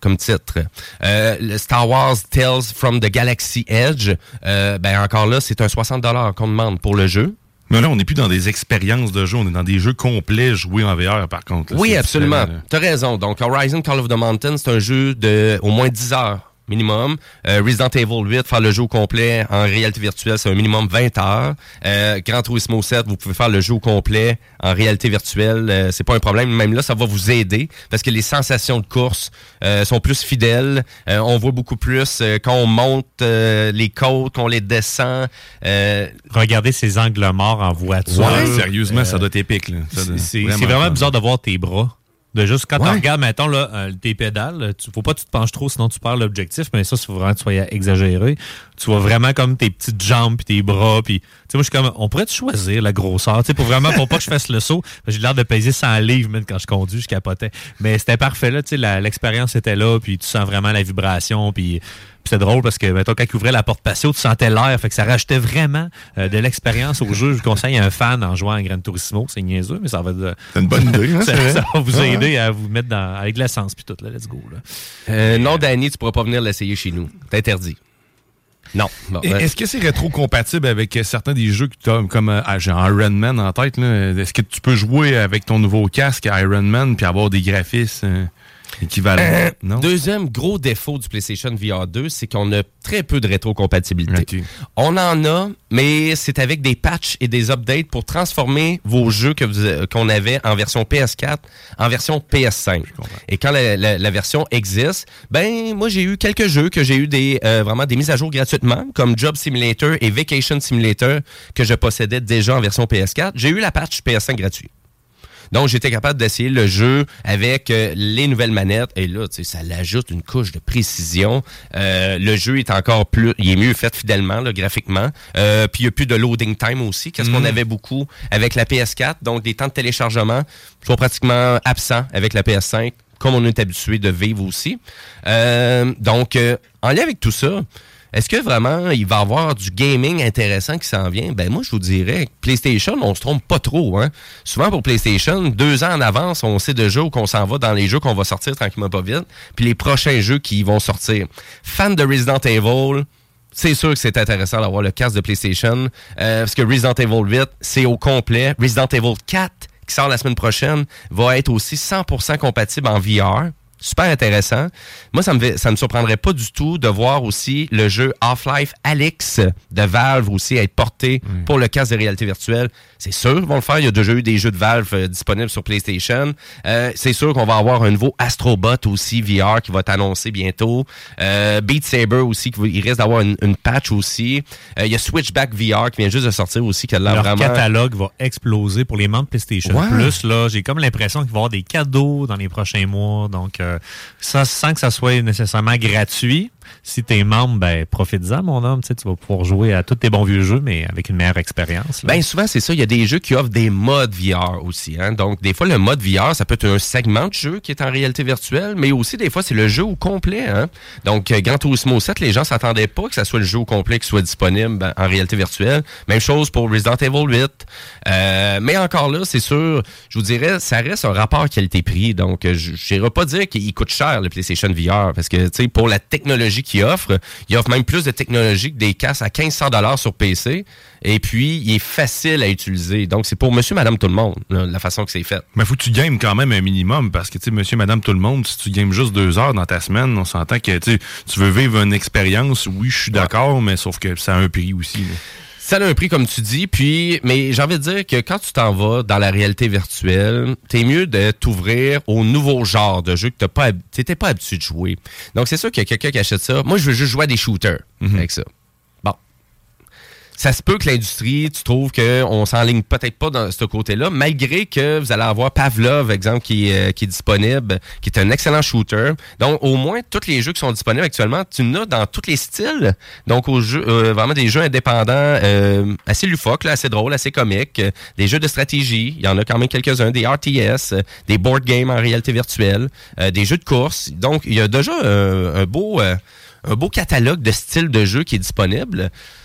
comme titre. Euh, le Star Wars Tales from the Galaxy Edge, euh, ben encore là, c'est un soixante dollars qu'on demande pour le jeu. Mais là, on n'est plus dans des expériences de jeu, on est dans des jeux complets joués en V R, par contre. Là, oui, absolument. Tu as raison. Donc, Horizon Call of the Mountain, c'est un jeu de au moins dix heures minimum. Euh, Resident Evil huit, faire le jeu au complet en réalité virtuelle, c'est un minimum vingt heures. Euh, Gran Turismo sept, vous pouvez faire le jeu au complet en réalité virtuelle. Euh, c'est pas un problème. Même là, ça va vous aider parce que les sensations de course euh, sont plus fidèles. Euh, on voit beaucoup plus euh, quand on monte euh, les côtes, qu'on les descend. Euh... Regardez ces angles morts en voiture. Ouais, sérieusement, euh, ça doit être épique. Là. Ça doit, c'est, vraiment, c'est vraiment bizarre de voir tes bras. De juste quand ouais. tu regardes, mettons, là, euh, tes pédales, tu faut pas que tu te penches trop, sinon tu perds l'objectif, mais ça, il faut vraiment que tu sois exagéré. Tu vois vraiment comme tes petites jambes puis tes bras, puis tu sais, moi, je suis comme, on pourrait choisir la grosseur, tu sais, pour vraiment, pour pas que je fasse le saut. J'ai l'air de peser cent livres, même quand je conduis, je capotais. Mais c'était parfait, là, tu sais, la, l'expérience était là, puis tu sens vraiment la vibration, puis... Puis c'est drôle parce que, mettons, quand il ouvrait la porte patio, tu sentais l'air. Fait que ça rajoutait vraiment euh, de l'expérience au jeu. Je conseille à un fan en jouant à Gran Turismo. C'est niaiseux, mais ça va... De... C'est une bonne idée. Hein, ça, ça va vous aider ouais. à vous mettre dans, avec l'essence puis tout. Là, let's go. Là. Euh, non, Danny, tu pourras pas venir l'essayer chez nous. C'est interdit. Non. Bon, ouais. Est-ce que c'est rétro-compatible avec certains des jeux que tu as, comme euh, j'ai Iron Man en tête? Là? Est-ce que tu peux jouer avec ton nouveau casque Iron Man puis avoir des graphismes... Euh... équivalent. Euh, non? Deuxième gros défaut du PlayStation V R deux, c'est qu'on a très peu de rétrocompatibilité. Okay. On en a, mais c'est avec des patchs et des updates pour transformer vos jeux que vous, qu'on avait en version P S quatre en version P S cinq. Et quand la, la, la version existe, ben moi j'ai eu quelques jeux que j'ai eu des euh, vraiment des mises à jour gratuitement, comme Job Simulator et Vacation Simulator que je possédais déjà en version P S quatre. J'ai eu la patch P S cinq gratuit. Donc, j'étais capable d'essayer le jeu avec euh, les nouvelles manettes. Et là, tu sais, ça l'ajoute une couche de précision. Euh, le jeu est encore plus... Il est mieux fait fidèlement, là, graphiquement. Euh, puis, il n'y a plus de loading time aussi, qu'est-ce mmh. qu'on avait beaucoup avec la P S quatre. Donc, des temps de téléchargement sont pratiquement absents avec la P S cinq, comme on est habitué de vivre aussi. Euh, donc, euh, en lien avec tout ça... Est-ce que vraiment il va y avoir du gaming intéressant qui s'en vient? Ben moi, je vous dirais que PlayStation, on se trompe pas trop. Hein? Souvent pour PlayStation, deux ans en avance, on sait déjà où qu'on s'en va dans les jeux qu'on va sortir tranquillement pas vite, puis les prochains jeux qui vont sortir. Fan de Resident Evil, c'est sûr que c'est intéressant d'avoir le casque de PlayStation, euh, parce que Resident Evil huit, c'est au complet. Resident Evil quatre, qui sort la semaine prochaine, va être aussi cent pour cent compatible en V R. Super intéressant. Moi, ça me, ça me surprendrait pas du tout de voir aussi le jeu Half-Life Alyx de Valve aussi être porté mmh. pour le casque de réalité virtuelle. C'est sûr qu'ils vont le faire. Il y a déjà eu des jeux de Valve euh, disponibles sur PlayStation. Euh, c'est sûr qu'on va avoir un nouveau Astrobot aussi V R qui va être annoncé bientôt. Euh, Beat Saber aussi, qui va, il risque d'avoir une, une patch aussi. Euh, il y a Switchback V R qui vient juste de sortir aussi. Qui a l'air Leur vraiment... catalogue va exploser pour les membres PlayStation ouais. Plus. Là, j'ai comme l'impression qu'il va y avoir des cadeaux dans les prochains mois. Donc, euh, ça, sans que ça soit nécessairement gratuit. Si t'es membre, ben profite-en, mon homme. Tu sais, tu vas pouvoir jouer à tous tes bons vieux jeux, mais avec une meilleure expérience. Bien souvent, c'est ça. Il y a des jeux qui offrent des modes V R aussi. Hein? Donc, des fois, le mode V R, ça peut être un segment de jeu qui est en réalité virtuelle, mais aussi, des fois, c'est le jeu au complet. Hein? Donc, Gran Turismo sept, les gens s'attendaient pas que ça soit le jeu au complet qui soit disponible en réalité virtuelle. Même chose pour Resident Evil huit. Euh, mais encore là, c'est sûr, je vous dirais, ça reste un rapport qualité-prix. Donc, je n'irai pas dire qu'il coûte cher, le PlayStation V R, parce que, tu sais, pour la technologie qu'il offre, il offre même plus de technologie que des casques à quinze cents dollars sur P C. Et puis, il est facile à utiliser. Donc, c'est pour monsieur, madame, tout le monde, là, la façon que c'est fait. Mais faut que tu games quand même un minimum, parce que, tu sais, monsieur, madame, tout le monde, si tu games juste deux heures dans ta semaine, on s'entend que, tu sais, tu veux vivre une expérience, oui, je suis ouais. d'accord, mais sauf que ça a un prix aussi, là. Ça a un prix, comme tu dis, puis mais j'ai envie de dire que quand tu t'en vas dans la réalité virtuelle, t'es mieux de t'ouvrir au nouveau genre de jeu que t'as pas, t'étais pas habitué de jouer. Donc, c'est sûr qu'il y a quelqu'un qui achète ça. Moi, je veux juste jouer à des shooters mm-hmm. avec ça. Bon. Ça se peut que l'industrie, tu trouves qu'on s'enligne peut-être pas dans ce côté-là, malgré que vous allez avoir Pavlov, exemple, qui, euh, qui est disponible, qui est un excellent shooter. Donc, au moins, tous les jeux qui sont disponibles actuellement, tu en as dans tous les styles. Donc, aux jeux, euh, vraiment des jeux indépendants euh, assez loufoques, là, assez drôles, assez comiques. Euh, des jeux de stratégie, il y en a quand même quelques-uns. Des R T S, euh, des board games en réalité virtuelle, euh, des jeux de course. Donc, il y a déjà euh, un, beau, euh, un beau catalogue de styles de jeux qui est disponible.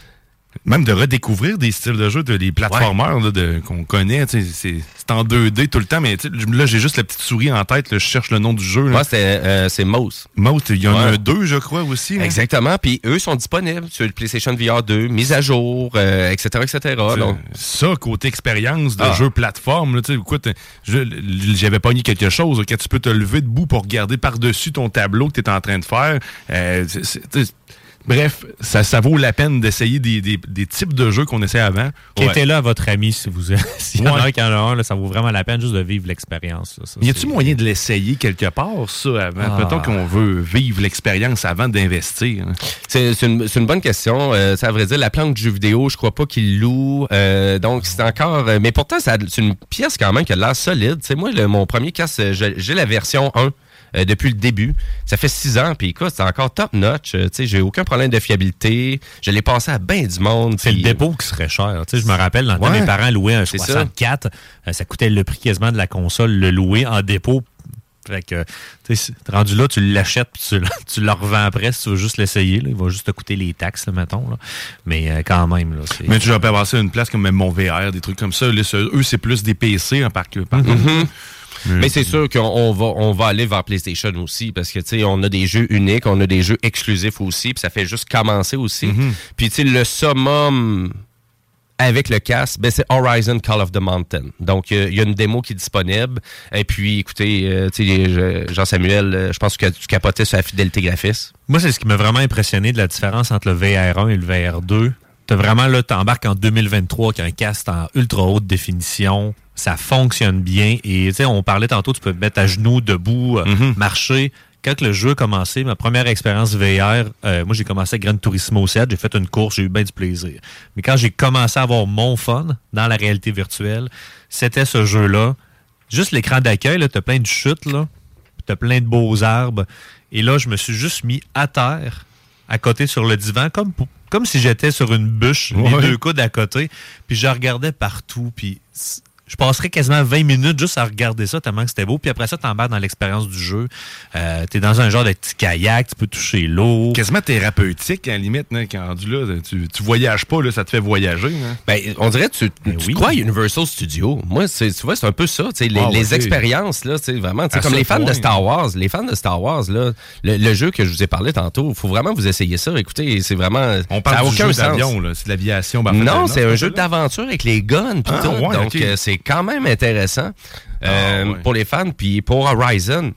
Même de redécouvrir des styles de jeu, de, des platformers ouais. là, de, qu'on connaît. C'est, c'est en deux D tout le temps, mais là, j'ai juste la petite souris en tête. Là, je cherche le nom du jeu. Moi, c'est, euh, c'est Mouse. Mouse, il y en ouais. a deux, je crois, aussi. Hein? Exactement. Puis eux sont disponibles sur le PlayStation V R deux, mise à jour, euh, et cetera, et cetera. Donc... Ça, côté expérience de ah. jeu plateforme, là, écoute, je, j'avais pogné quelque chose. Quand tu peux te lever debout pour regarder par-dessus ton tableau que tu es en train de faire. Euh, c'est, c'est, Bref, ça, ça vaut la peine d'essayer des, des, des types de jeux qu'on essaie avant. Qui ouais. était là, votre ami, si vous s'il y en a un qui en a un, là, ça vaut vraiment la peine juste de vivre l'expérience. Là, ça, y a-tu c'est... moyen de l'essayer quelque part, ça, avant? Ah. Mettons qu'on veut vivre l'expérience avant d'investir. Hein. C'est, c'est, une, c'est une bonne question. Euh, ça, à vrai dire, la planque du jeu vidéo, je crois pas qu'il loue. Euh, donc, c'est encore... Euh, mais pourtant, ça, c'est une pièce quand même qui a l'air solide. T'sais, moi, le, mon premier casque, j'ai, j'ai la version un. Euh, depuis le début. Ça fait six ans, puis écoute, c'est encore top-notch. Euh, j'ai aucun problème de fiabilité. Je l'ai passé à bien du monde. C'est pis... le dépôt qui serait cher. T'sais, je me rappelle, dans le temps, ouais, mes parents louaient un soixante-quatre. Ça. Euh, ça coûtait le prix quasiment de la console, le louer en dépôt. Fait que, tu sais, rendu là, tu l'achètes puis tu, tu le revends après si tu veux juste l'essayer. Là. Il va juste te coûter les taxes, là, mettons. Là. Mais euh, quand même, là, c'est... Mais tu vas pas passer à une place comme même mon V R, des trucs comme ça. Là, eux, c'est plus des P C, hein, par, par mm-hmm. Mais c'est sûr qu'on va, on va aller vers PlayStation aussi parce que, tu sais, on a des jeux uniques, on a des jeux exclusifs aussi, puis ça fait juste commencer aussi. Mm-hmm. Puis, tu sais, le summum avec le casque, ben, c'est Horizon Call of the Mountain. Donc, il euh, y a une démo qui est disponible. Et puis, écoutez, euh, tu sais, Jean-Samuel, euh, je pense que tu capotais sur la fidélité graphiste. Moi, c'est ce qui m'a vraiment impressionné de la différence entre le V R un et le V R deux. T'as vraiment, là, t'embarques en deux mille vingt-trois avec un casque en ultra haute définition. Ça fonctionne bien. Et tu sais, on parlait tantôt, tu peux te mettre à genoux, debout, euh, mm-hmm. marcher. Quand le jeu a commencé, ma première expérience V R, euh, moi j'ai commencé avec Gran Turismo sept, j'ai fait une course, j'ai eu bien du plaisir. Mais quand j'ai commencé à avoir mon fun dans la réalité virtuelle, c'était ce jeu-là. Juste l'écran d'accueil, là, t'as plein de chutes, là, t'as plein de beaux arbres. Et là, je me suis juste mis à terre, à côté sur le divan, comme pour, comme si j'étais sur une bûche, ouais. les deux coudes à côté. Puis je regardais partout, puis... Je passerais quasiment vingt minutes juste à regarder ça tellement que c'était beau. Puis après ça, t'embarques dans l'expérience du jeu. Euh, t'es dans un genre de petit kayak, tu peux toucher l'eau. Quasiment thérapeutique, à la limite, hein, quand rendu là, tu, tu voyages pas, là, ça te fait voyager. Hein. Ben, on dirait que tu, tu oui. crois à Universal Studios. Moi, c'est, tu vois, c'est un peu ça. Les, ah, les ouais, expériences, là, vraiment, comme les fans point. de Star Wars. Les fans de Star Wars, là, le, le jeu que je vous ai parlé tantôt, il faut vraiment vous essayer ça. Écoutez, c'est vraiment... On parle du aucun jeu d'avion, là. C'est de l'aviation. Ben, non, c'est un jeu d'aventure avec les guns. Pis ah, tout. Ouais, donc, okay. euh, c'est quand même intéressant euh, oh, ouais. pour les fans. Puis pour Horizon,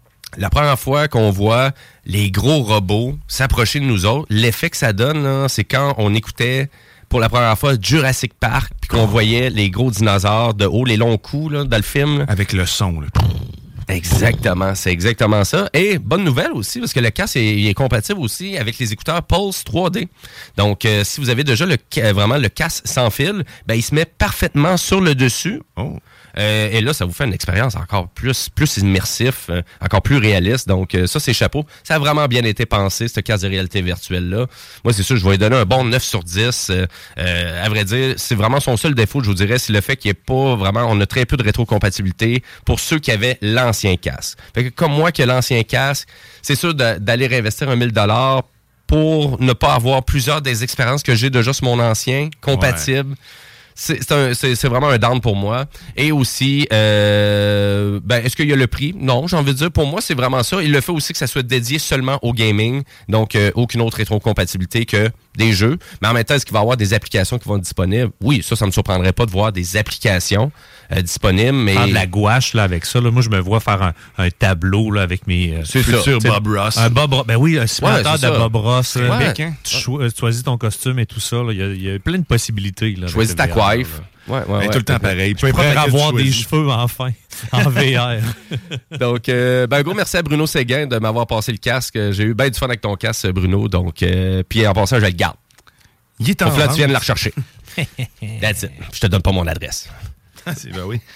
la première fois qu'on voit les gros robots s'approcher de nous autres, l'effet que ça donne, là, c'est quand on écoutait pour la première fois Jurassic Park, puis qu'on oh. voyait les gros dinosaures de haut, les longs coups là, dans le film. Là. Avec le son. Là. Exactement, c'est exactement ça. Et bonne nouvelle aussi, parce que le casque est, il est compatible aussi avec les écouteurs Pulse trois D. Donc, euh, si vous avez déjà le, vraiment le casque sans fil, ben, il se met parfaitement sur le dessus. Oh. Euh, et là, ça vous fait une expérience encore plus, plus immersif, euh, encore plus réaliste. Donc, euh, ça, c'est chapeau. Ça a vraiment bien été pensé, ce casque de réalité virtuelle-là. Moi, c'est sûr, je vais lui donner un bon neuf sur dix. Euh, euh, à vrai dire, c'est vraiment son seul défaut, je vous dirais, c'est le fait qu'il n'y ait pas vraiment... On a très peu de rétrocompatibilité pour ceux qui avaient l'ancien casque. Fait que comme moi qui ai l'ancien casque, c'est sûr de, d'aller réinvestir un mille dollars pour ne pas avoir plusieurs des expériences que j'ai déjà sur mon ancien, compatibles. Ouais. C'est, c'est, un, c'est, c'est vraiment un down pour moi. Et aussi, euh, ben, est-ce qu'il y a le prix? Non, j'ai envie de dire, pour moi, c'est vraiment ça. Il le fait aussi que ça soit dédié seulement au gaming, donc euh, aucune autre rétrocompatibilité que des jeux. Mais en même temps, est-ce qu'il va y avoir des applications qui vont être disponibles? Oui, ça, ça me surprendrait pas de voir des applications euh, disponibles. Mais... Faire de la gouache là, avec ça, là, moi, je me vois faire un, un tableau là, avec mes euh, futurs Bob Ross. Un Bob Ross. Ben oui, un simulateur ouais, de ça. Bob Ross. C'est ouais. Bic, hein? Tu cho- choisis ton costume et tout ça. Il y, y a plein de possibilités. Là, choisis ta coiffe. Ouais, ouais, ouais, tout le temps pareil. Tu peux avoir des cheveux enfin en V R. Donc, euh, ben gros merci à Bruno Séguin de m'avoir passé le casque. J'ai eu bien du fun avec ton casque, Bruno. Donc, euh, puis en passant, je le garde. Il est en Donc là, tu viens de la rechercher. That's it. Je te donne pas mon adresse. C'est, ben oui.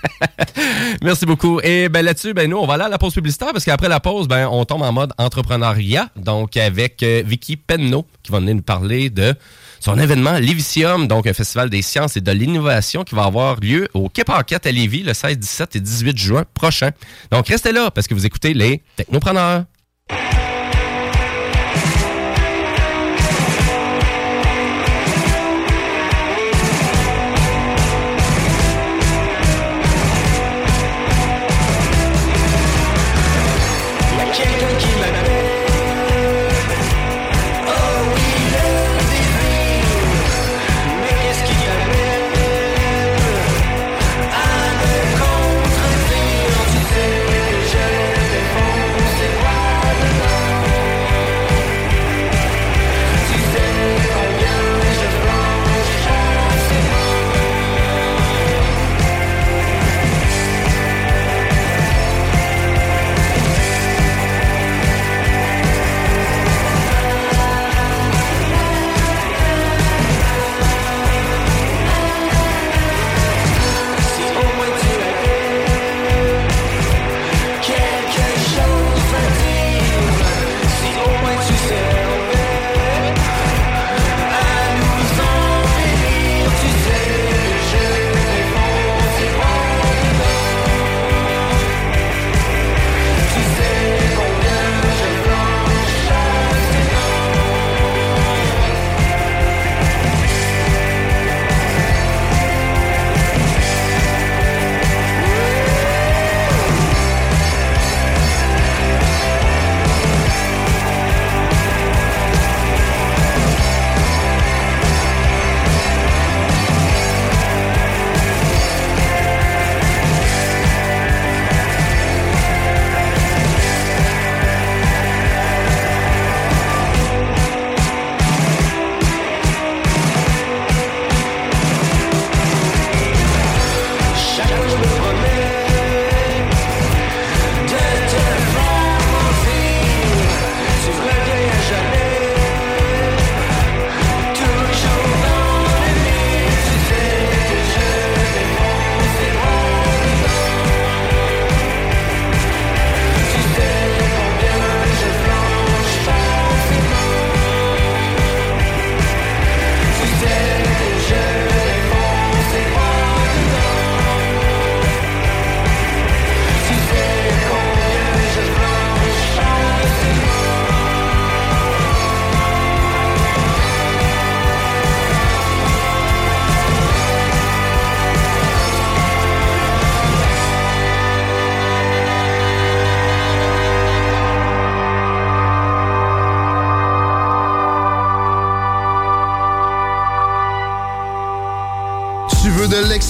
Merci beaucoup. Et ben là-dessus, ben nous, on va aller à la pause publicitaire parce qu'après la pause, ben on tombe en mode entrepreneuriat. Donc, avec euh, Vicky Penneau qui va venir nous parler de son événement Lévisium, donc un festival des sciences et de l'innovation qui va avoir lieu au Quai Paquette à Lévis le seize, dix-sept et dix-huit juin prochain. Donc, restez là parce que vous écoutez les Technopreneurs.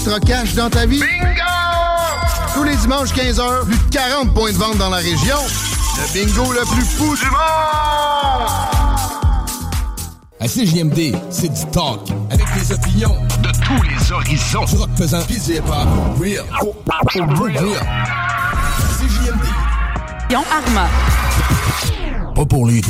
extra cash dans ta vie? Bingo! Tous les dimanches quinze heures, plus de quarante points de vente dans la région. Le bingo le plus fou du monde! À C J M D, c'est du talk. Avec des opinions de tous les horizons. Du rock pesant, pis du hip-hop. Real. Real. C J M D. Yon Arma. Pas pour les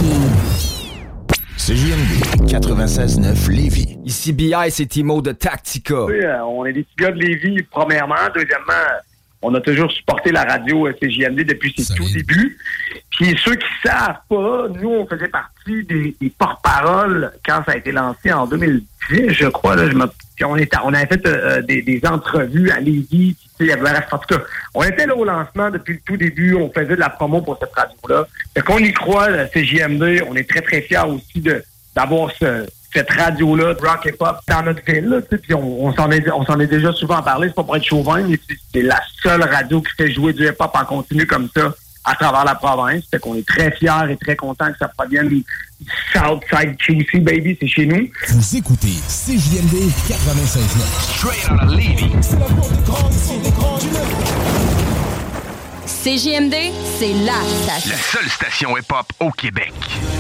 C J M D quatre-vingt-seize neuf Lévis. Ici B I, c'est Timo de Tactica. Oui, euh, on est des petits gars de Lévis, premièrement. Deuxièmement, on a toujours supporté la radio C J M D depuis ses tout débuts. Puis ceux qui savent pas, nous, on faisait partie des, des porte-paroles quand ça a été lancé en deux mille dix, je crois. Là, je me, on, était, on avait fait euh, des, des entrevues à Lévis. Il y avait, en tout cas, on était là au lancement depuis le tout début. On faisait de la promo pour cette radio-là. Fait qu'on y croit, la C J M D. On est très, très fiers aussi de d'avoir ce, cette radio-là, rock et pop, dans notre ville. Là, puis on, on s'en est, on s'en est déjà souvent parlé. C'est pas pour être chauvin, mais c'est, c'est la seule radio qui fait jouer du hip-hop en continu comme ça à travers la province. Fait qu'on est très fiers et très contents que ça provienne du Southside Q C, baby. C'est chez nous. Vous écoutez C J M D quatre-vingt-seize neuf. Straight out of Lévis. C J M D, c'est la station. La seule station hip-hop au Québec.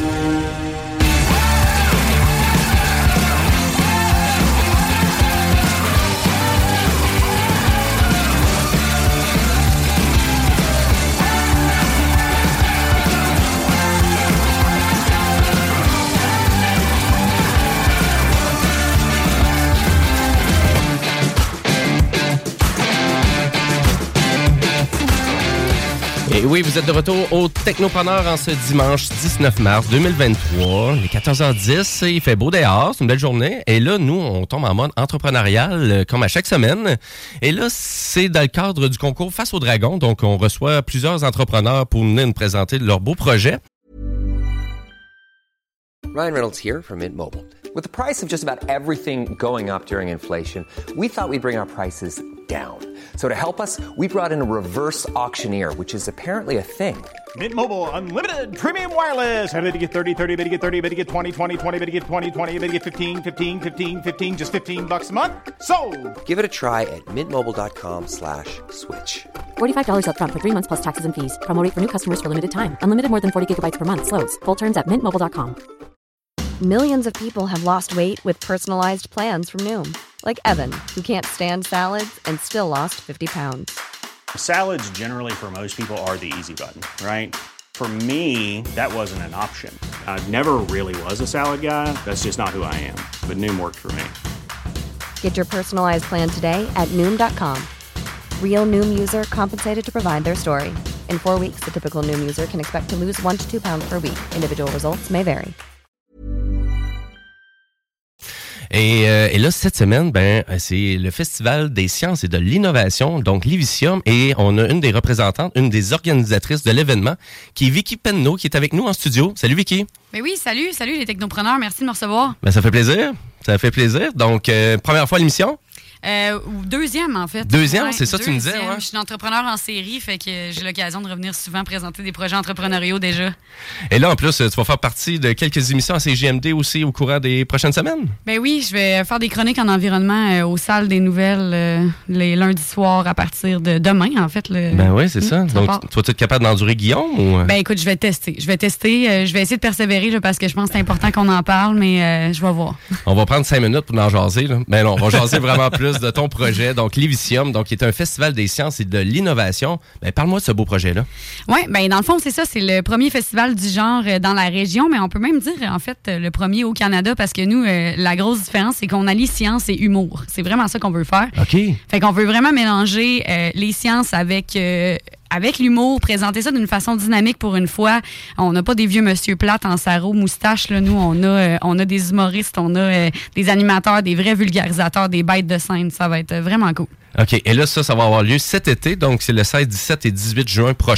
Et oui, vous êtes de retour au Technopreneur en ce dimanche dix-neuf mars deux mille vingt-trois. Il est quatorze heures dix, il fait beau dehors, c'est une belle journée. Et là, nous, on tombe en mode entrepreneurial comme à chaque semaine. Et là, c'est dans le cadre du concours Face aux Dragons. Donc, on reçoit plusieurs entrepreneurs pour venir nous présenter leurs beaux projets. Ryan Reynolds here from Mint Mobile. With the price of just about everything going up during inflation, we thought we'd bring our prices down. So to help us, we brought in a reverse auctioneer, which is apparently a thing. Mint Mobile Unlimited Premium Wireless. How to get thirty, thirty, how to get thirty, how to get twenty, twenty, twenty, how to get twenty, twenty, how to get fifteen, fifteen, fifteen, fifteen, just fifteen bucks a month? Sold! Give it a try at mintmobile.com slash switch. forty-five dollars up front for three months plus taxes and fees. Promo rate for new customers for limited time. Unlimited more than forty gigabytes per month. Slows full terms at mint mobile dot com. Millions of people have lost weight with personalized plans from Noom. Like Evan, who can't stand salads and still lost fifty pounds. Salads generally for most people are the easy button, right? For me, that wasn't an option. I never really was a salad guy. That's just not who I am. But Noom worked for me. Get your personalized plan today at Noom dot com. Real Noom user compensated to provide their story. In four weeks, the typical Noom user can expect to lose one to two pounds per week. Individual results may vary. Et, euh, et là, cette semaine, ben, c'est le Festival des sciences et de l'innovation, donc Lévisium, et on a une des représentantes, une des organisatrices de l'événement, qui est Vicky Penneau, qui est avec nous en studio. Salut Vicky. Ben oui, salut, salut les technopreneurs, merci de me recevoir. Ben, ça fait plaisir, ça fait plaisir. Donc, euh, première fois à l'émission? Euh, deuxième, en fait. Deuxième, ouais, c'est ça que tu me disais, ouais. Je suis entrepreneur en série, fait que j'ai l'occasion de revenir souvent présenter des projets entrepreneuriaux déjà. Et là, en plus, tu vas faire partie de quelques émissions à C J M D aussi au courant des prochaines semaines? Ben oui, je vais faire des chroniques en environnement euh, aux salles des nouvelles euh, les lundis soirs à partir de demain, en fait. Le... Ben oui, c'est mmh, ça. ça Donc, part. tu vas être capable d'endurer Guillaume? Ou... Ben écoute, je vais tester. Je vais tester. Euh, je vais essayer de persévérer là, parce que je pense que c'est important qu'on en parle, mais euh, je vais voir. On va prendre cinq minutes pour en jaser. Là. Ben non, on va jaser vraiment plus de ton projet. Donc, Lévisium, donc, qui est un festival des sciences et de l'innovation. Ben, parle-moi de ce beau projet-là. Oui, ben dans le fond, c'est ça. C'est le premier festival du genre dans la région, mais on peut même dire, en fait, le premier au Canada, parce que nous, euh, la grosse différence, c'est qu'on allie science et humour. C'est vraiment ça qu'on veut faire. OK. Fait qu'on veut vraiment mélanger euh, les sciences avec... Euh, avec l'humour, présenter ça d'une façon dynamique pour une fois. On n'a pas des vieux monsieur plates en sarrau, moustache. Là. Nous, on a, euh, on a des humoristes, on a euh, des animateurs, des vrais vulgarisateurs, des bêtes de scène. Ça va être vraiment cool. OK. Et là, ça, ça va avoir lieu cet été. Donc, c'est le seize, dix-sept et dix-huit juin prochain.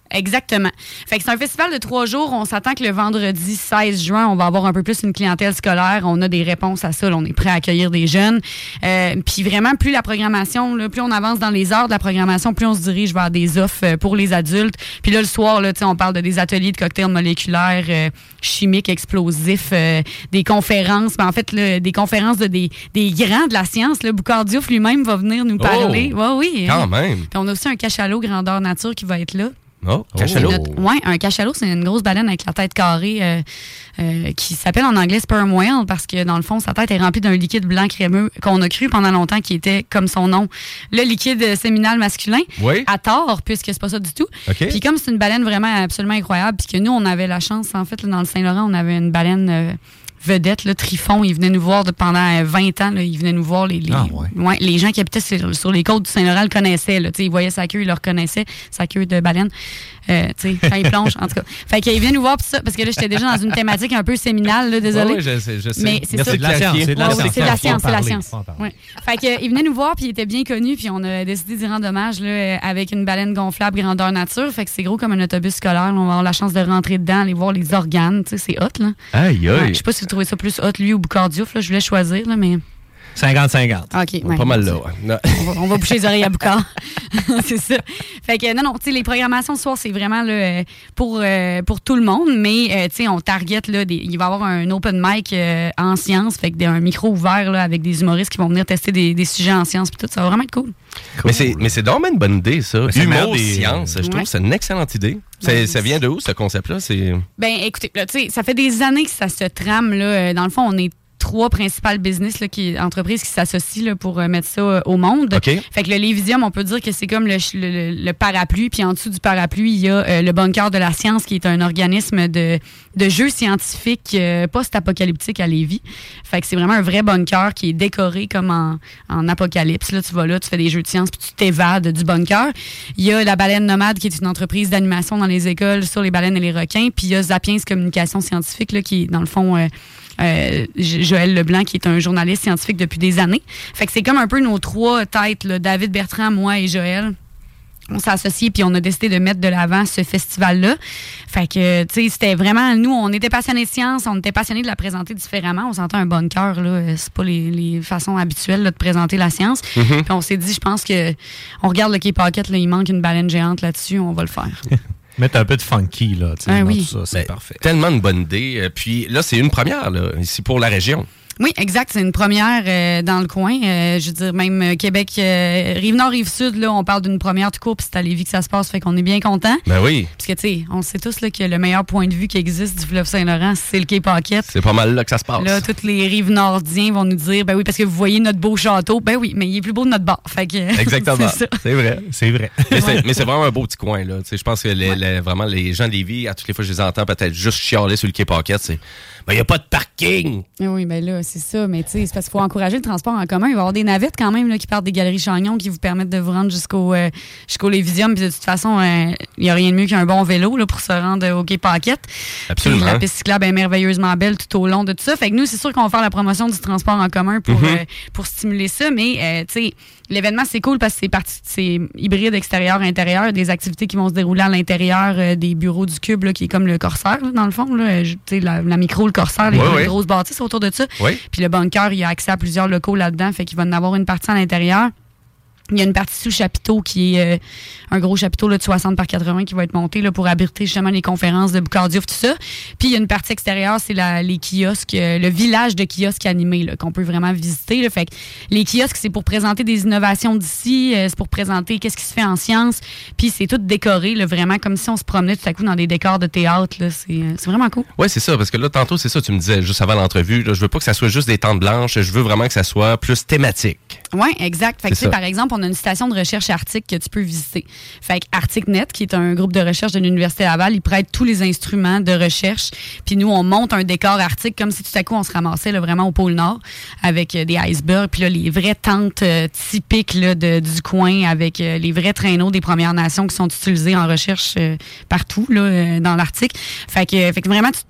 Exactement. Fait que c'est un festival de trois jours. On s'attend que le vendredi seize juin, on va avoir un peu plus une clientèle scolaire. On a des réponses à ça. Là, on est prêt à accueillir des jeunes. Euh, Puis vraiment, plus la programmation, là, plus on avance dans les heures de la programmation, plus on se dirige vers des offres pour les adultes. Puis là, le soir, là, on parle de des ateliers de cocktails moléculaires, euh, chimiques, explosifs, euh, des conférences. Mais en fait, là, des conférences de des, des grands de la science. Là. Boucard Diouf lui-même va venir nous parler. Oh, ouais, oui. Quand hein. même. Puis on a aussi un cachalot grandeur nature qui va être là. Oh, cachalot. Oui, un cachalot, c'est une grosse baleine avec la tête carrée euh, euh, qui s'appelle en anglais sperm whale parce que, dans le fond, sa tête est remplie d'un liquide blanc crémeux qu'on a cru pendant longtemps qui était, comme son nom, le liquide séminal masculin. Oui. À tort, puisque c'est pas ça du tout. Okay. Puis comme c'est une baleine vraiment absolument incroyable, puis que nous, on avait la chance, en fait, là, dans le Saint-Laurent, on avait une baleine... Euh, vedette, là, Trifon, il venait nous voir de, pendant vingt ans. Là, il venait nous voir. Les, les, ah, ouais. Ouais, les gens qui habitaient sur, sur les côtes du Saint-Laurent le connaissaient. Là, ils voyaient sa queue, ils le reconnaissaient, sa queue de baleine. Euh, quand il plonge, en tout cas. Fait qu'il venait nous voir pour ça, parce que là, j'étais déjà dans une thématique un peu séminale, là, désolé. Oui, ouais, je sais, je sais. Mais c'est ça. C'est de la science. C'est de la ouais, science. C'est de la science, c'est la parler, science. Ouais. Fait qu'il venait nous voir, puis il était bien connu, puis on a décidé d'y rendre hommage là, avec une baleine gonflable grandeur nature. Fait que c'est gros comme un autobus scolaire. Là, on va avoir la chance de rentrer dedans, aller voir les organes. C'est hot, là. Aïe, aïe. Ouais, je sais pas si vous trouvez ça plus hot, lui, ou Boucard Diouf, là, je voulais choisir, là, mais... cinquante cinquante. OK. Ouais, pas mal là, ouais. on, va, on va boucher les oreilles à Boucard. C'est ça. Fait que, non, non, tu sais, les programmations ce soir, c'est vraiment là, pour, euh, pour tout le monde, mais, euh, tu sais, on target, là, des, il va y avoir un open mic euh, en sciences, fait que des, un micro ouvert, là, avec des humoristes qui vont venir tester des, des sujets en sciences, puis tout, ça va vraiment être cool. cool. Mais c'est, mais c'est donc une bonne idée, ça. Mais Humour, des... sciences, je ouais. trouve que c'est une excellente idée. C'est, ça vient de où, ce concept-là? C'est... Ben, écoutez, là, tu sais, ça fait des années que ça se trame, là. Dans le fond, on est trois principales business, là, qui, entreprises qui s'associent là, pour euh, mettre ça euh, au monde. Okay. Fait que le Lévisium, on peut dire que c'est comme le, le, le parapluie, puis en dessous du parapluie, il y a euh, le Bunker de la science, qui est un organisme de, de jeux scientifiques euh, post-apocalyptique à Lévis. Fait que c'est vraiment un vrai bunker qui est décoré comme en, en apocalypse. Là, tu vas là, tu fais des jeux de science, puis tu t'évades du bunker. Il y a la Baleine Nomade, qui est une entreprise d'animation dans les écoles sur les baleines et les requins. Puis il y a Zapiens Communication Scientifique, là, qui est, dans le fond... Euh, Euh, Joël Leblanc, qui est un journaliste scientifique depuis des années. Fait que c'est comme un peu nos trois têtes, là, David Bertrand, moi et Joël. On s'est associés, puis on a décidé de mettre de l'avant ce festival-là. Fait que, tu sais, c'était vraiment... Nous, on était passionnés de science, on était passionnés de la présenter différemment. On s'entend un bunker, là. C'est pas les, les façons habituelles là, de présenter la science. Mm-hmm. Puis on s'est dit, je pense que... On regarde le Cape Pocket, là, il manque une baleine géante là-dessus, on va le faire. Mettre un peu de funky, là. Ah, oui. Tout ça, c'est ben, parfait. Tellement une bonne idée. Puis là, c'est une première, là, ici pour la région. Oui, exact. C'est une première euh, dans le coin. Euh, je veux dire, même euh, Québec, euh, Rive-Nord, Rive-Sud, là, on parle d'une première tout court, puis c'est à Lévis que ça se passe, fait qu'on est bien content. Ben oui. Parce que, tu sais, on sait tous là, que le meilleur point de vue qui existe du fleuve Saint-Laurent, c'est le Cape Pocket. C'est pas mal là que ça se passe. Là, tous les Rives-Nordiens vont nous dire, ben oui, parce que vous voyez notre beau château. Ben oui, mais il est plus beau de notre bord. Fait que, exactement. c'est, c'est vrai. C'est vrai. Mais c'est, mais c'est vraiment un beau petit coin, là. Tu sais, je pense que les, ouais. les, vraiment, les gens de Lévis, à toutes les fois que je les entends peut-être juste chialer sur le Cape Pocket, c'est ben, il n'y a pas de parking. Oui, ben là, c'est ça. Mais tu sais, c'est parce qu'il faut encourager le transport en commun. Il va y avoir des navettes quand même là, qui partent des galeries Chagnon qui vous permettent de vous rendre jusqu'au, euh, jusqu'au Lévisium. Puis de toute façon, il euh, n'y a rien de mieux qu'un bon vélo là, pour se rendre au Cape Pocket. Absolument. Puis la piste cyclable est merveilleusement belle tout au long de tout ça. Fait que nous, c'est sûr qu'on va faire la promotion du transport en commun pour, mm-hmm. euh, pour stimuler ça. Mais, euh, tu sais, l'événement, c'est cool parce que c'est, parti, c'est hybride extérieur-intérieur. Des activités qui vont se dérouler à l'intérieur euh, des bureaux du Cube, là, qui est comme le Corsaire, là, dans le fond. Là, la, la micro, le Corsaire, les, oui, les oui. grosses bâtisses autour de ça. Oui. Puis le bunker, il y a accès à plusieurs locaux là-dedans. Fait qu'il va en avoir une partie à l'intérieur. Il y a une partie sous chapiteau qui est euh, un gros chapiteau là, de soixante par quatre-vingts qui va être monté là, pour abriter justement les conférences de Boucard Diouf, tout ça. Puis il y a une partie extérieure, c'est la, les kiosques, euh, le village de kiosques animés là, qu'on peut vraiment visiter. Là. Fait que les kiosques, c'est pour présenter des innovations d'ici, euh, c'est pour présenter qu'est-ce qui se fait en sciences. Puis c'est tout décoré, là, vraiment comme si on se promenait tout à coup dans des décors de théâtre. Là. C'est, euh, c'est vraiment cool. Oui, c'est ça, parce que là, tantôt, c'est ça, tu me disais juste avant l'entrevue, là, je veux pas que ça soit juste des tentes blanches, je veux vraiment que ça soit plus thématique. Oui, exact. Fait que, par exemple, on a une station de recherche Arctique que tu peux visiter. Fait que ArcticNet, qui est un groupe de recherche de l'Université Laval, il prête tous les instruments de recherche. Puis nous, on monte un décor arctique comme si tout à coup, on se ramassait là, vraiment au pôle Nord avec euh, des icebergs. Puis là, les vraies tentes euh, typiques là, de, du coin avec euh, les vrais traîneaux des Premières Nations qui sont utilisés en recherche euh, partout là, euh, dans l'Arctique. Fait que, fait que vraiment, tu,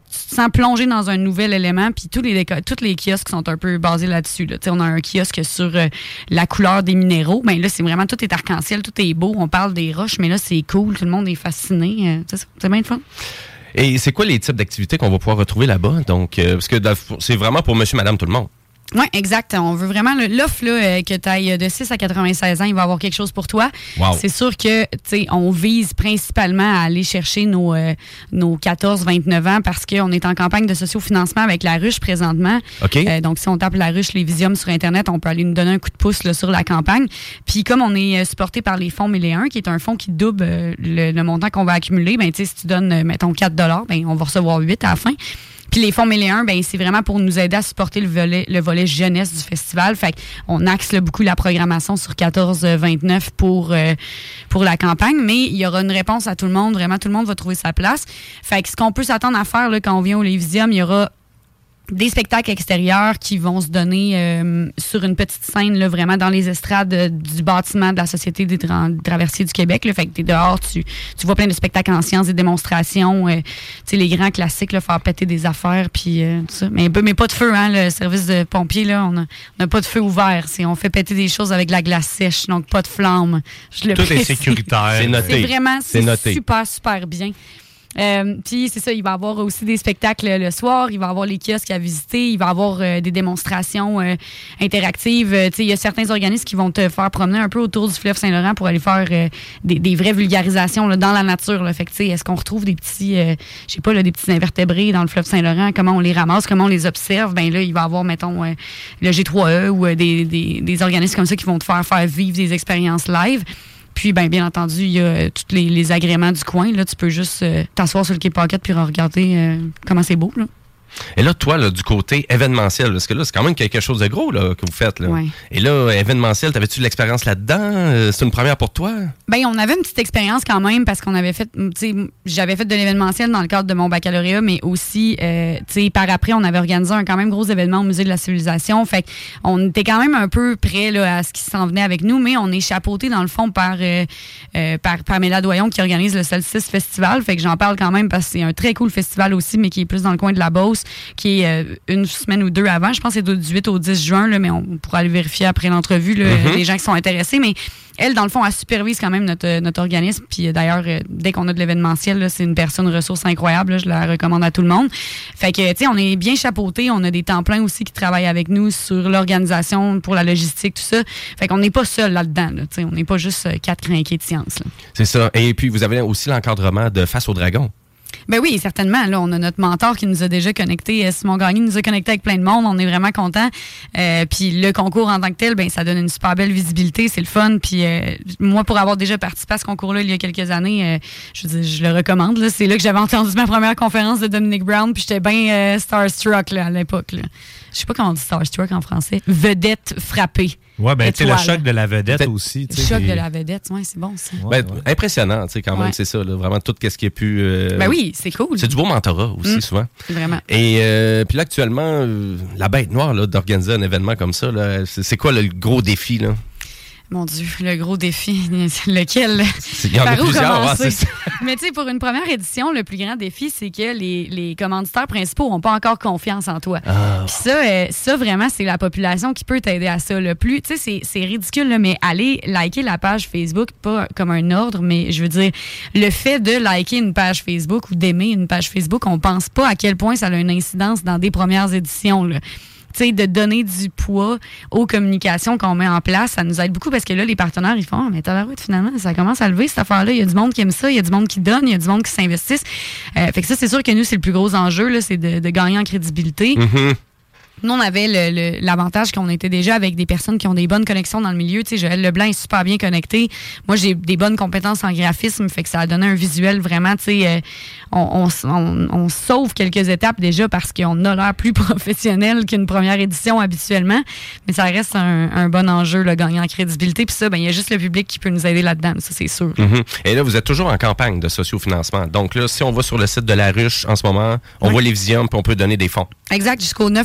tu te sens plongé dans un nouvel élément, puis tous les, tous les kiosques sont un peu basés là-dessus. Là. On a un kiosque sur euh, la couleur des minéraux. Ben là, c'est vraiment, tout est arc-en-ciel, tout est beau. On parle des roches, mais là, c'est cool. Tout le monde est fasciné. Euh, c'est, c'est bien le fun. Et c'est quoi les types d'activités qu'on va pouvoir retrouver là-bas? Donc, euh, parce que c'est vraiment pour monsieur, madame, tout le monde. Oui, exact. On veut vraiment le, l'offre là, euh, que tu ailles de six à quatre-vingt-seize ans, il va y avoir quelque chose pour toi. Wow. C'est sûr que, tu sais, on vise principalement à aller chercher nos, euh, nos quatorze vingt-neuf ans parce qu'on est en campagne de sociofinancement avec La Ruche présentement. Okay. Euh, donc, si on tape La Ruche Lévisium sur Internet, on peut aller nous donner un coup de pouce là, sur la campagne. Puis, comme on est supporté par les fonds mille et un, qui est un fonds qui double euh, le, le montant qu'on va accumuler, ben, tu sais, si tu donnes, euh, mettons, quatre dollars, ben, on va recevoir huit à la fin. Puis les fonds mille et un, ben c'est vraiment pour nous aider à supporter le volet, le volet jeunesse du festival. Fait qu'on axe là, beaucoup la programmation sur quatorze vingt-neuf pour, euh, pour la campagne, mais il y aura une réponse à tout le monde. Vraiment, tout le monde va trouver sa place. Fait que ce qu'on peut s'attendre à faire là, quand on vient au Lévisium, il y aura des spectacles extérieurs qui vont se donner euh, sur une petite scène, là, vraiment dans les estrades euh, du bâtiment de la Société des tra- traversiers du Québec. Là. Fait que t'es dehors, tu, tu vois plein de spectacles en sciences, des démonstrations, euh, tu sais, les grands classiques, là, faire péter des affaires, puis euh, tout ça. Mais, mais pas de feu, hein, le service de pompiers, là, on n'a pas de feu ouvert. C'est, on fait péter des choses avec de la glace sèche, donc pas de flamme. Je le Tout précise. est sécuritaire. C'est noté. C'est vraiment c'est noté. super, super bien. Euh, puis c'est ça, il va y avoir aussi des spectacles le soir, il va y avoir les kiosques à visiter, il va y avoir euh, des démonstrations euh, interactives. Euh, il y a certains organismes qui vont te faire promener un peu autour du fleuve Saint-Laurent pour aller faire euh, des, des vraies vulgarisations là, dans la nature. Là. Fait que, est-ce qu'on retrouve des petits, euh, je sais pas, là, des petits invertébrés dans le fleuve Saint-Laurent, comment on les ramasse, comment on les observe? Ben là, il va y avoir, mettons, euh, le G trois E ou euh, des, des, des organismes comme ça qui vont te faire faire vivre des expériences live. Puis, ben, bien entendu, il y a euh, tous les, les agréments du coin. Là, tu peux juste euh, t'asseoir sur le quai Paquette puis regarder euh, comment c'est beau. Là. Et là, toi, là, du côté événementiel, parce que là, c'est quand même quelque chose de gros là, que vous faites. Là. Ouais. Et là, événementiel, t'avais-tu de l'expérience là-dedans? Euh, c'est une première pour toi? Bien, on avait une petite expérience quand même parce qu'on avait fait, tu sais, j'avais fait de l'événementiel dans le cadre de mon baccalauréat, mais aussi, euh, tu sais, par après, on avait organisé un quand même gros événement au Musée de la Civilisation. Fait qu'on était quand même un peu près là, à ce qui s'en venait avec nous, mais on est chapeauté dans le fond par, euh, euh, par Pamela Doyon qui organise le Solstice Festival. Fait que j'en parle quand même parce que c'est un très cool festival aussi, mais qui est plus dans le coin de la Beauce, qui est euh, une semaine ou deux avant. Je pense que c'est du huit au dix juin, là, mais on pourra aller vérifier après l'entrevue, là, mm-hmm. les gens qui sont intéressés. Mais elle, dans le fond, elle supervise quand même notre, notre organisme. Puis euh, d'ailleurs, euh, dès qu'on a de l'événementiel, là, c'est une personne ressource incroyable. Là, je la recommande à tout le monde. Fait que, tu sais, on est bien chapeautés. On a des temps pleins aussi qui travaillent avec nous sur l'organisation, pour la logistique, tout ça. Fait qu'on n'est pas seul là-dedans. Là, on n'est pas juste euh, quatre crinqués de science. Là. C'est ça. Et puis, vous avez aussi l'encadrement de Face au Dragon. Ben oui, certainement. Là, on a notre mentor qui nous a déjà connectés. Simon Gagné nous a connectés avec plein de monde. On est vraiment contents. Euh, puis le concours en tant que tel, ben ça donne une super belle visibilité. C'est le fun. Puis euh, moi, pour avoir déjà participé à ce concours-là il y a quelques années, euh, je veux dire, je le recommande. Là. C'est là que j'avais entendu ma première conférence de Dominic Brown. Puis j'étais bien euh, starstruck là, à l'époque. Là. Je sais pas comment on dit starstruck en français. Vedette frappée. Ouais, ben, tu sais, le choc de la vedette Peut-être aussi. Le choc des... de la vedette, ouais, c'est bon, ça. Ben, ouais. Impressionnant, tu sais, quand même, ouais. c'est ça, là, vraiment tout ce qui est pu. Euh... Ben oui, c'est cool. C'est du beau mentorat aussi, mmh. souvent. Vraiment. Et euh, puis là, actuellement, euh, la bête noire, là, d'organiser un événement comme ça, là, c'est, c'est quoi là, le gros défi, là? Mon Dieu, le gros défi, lequel? Il y en a plusieurs, ouais, c'est ça. Mais tu sais, pour une première édition, le plus grand défi, c'est que les, les commanditaires principaux n'ont pas encore confiance en toi. Ah. Puis ça, euh, ça, vraiment, c'est la population qui peut t'aider à ça. Le plus, tu sais, c'est, c'est ridicule, là, mais aller liker la page Facebook, pas comme un ordre, mais je veux dire, le fait de liker une page Facebook ou d'aimer une page Facebook, on pense pas à quel point ça a une incidence dans des premières éditions, là. Tu sais, de donner du poids aux communications qu'on met en place, ça nous aide beaucoup parce que là, les partenaires, ils font, oh, mais tabarouette, finalement, ça commence à lever cette affaire-là. Il y a du monde qui aime ça, il y a du monde qui donne, il y a du monde qui s'investisse. Euh, fait que ça, c'est sûr que nous, c'est le plus gros enjeu, là, c'est de, de gagner en crédibilité. Mm-hmm. Nous, on avait le, le, l'avantage qu'on était déjà avec des personnes qui ont des bonnes connexions dans le milieu. Tu sais, Joël Leblanc est super bien connecté. Moi, j'ai des bonnes compétences en graphisme, fait que ça a donné un visuel vraiment, tu sais, euh, on, on, on, on sauve quelques étapes déjà parce qu'on a l'air plus professionnel qu'une première édition habituellement, mais ça reste un, un bon enjeu, le gagner en crédibilité. Puis ça, ben il y a juste le public qui peut nous aider là-dedans, ça, c'est sûr. Mm-hmm. Et là, vous êtes toujours en campagne de sociofinancement. Donc là, si on va sur le site de La Ruche en ce moment, on oui. voit les Lévisium puis on peut donner des fonds. Exact, jusqu'au neuf avril.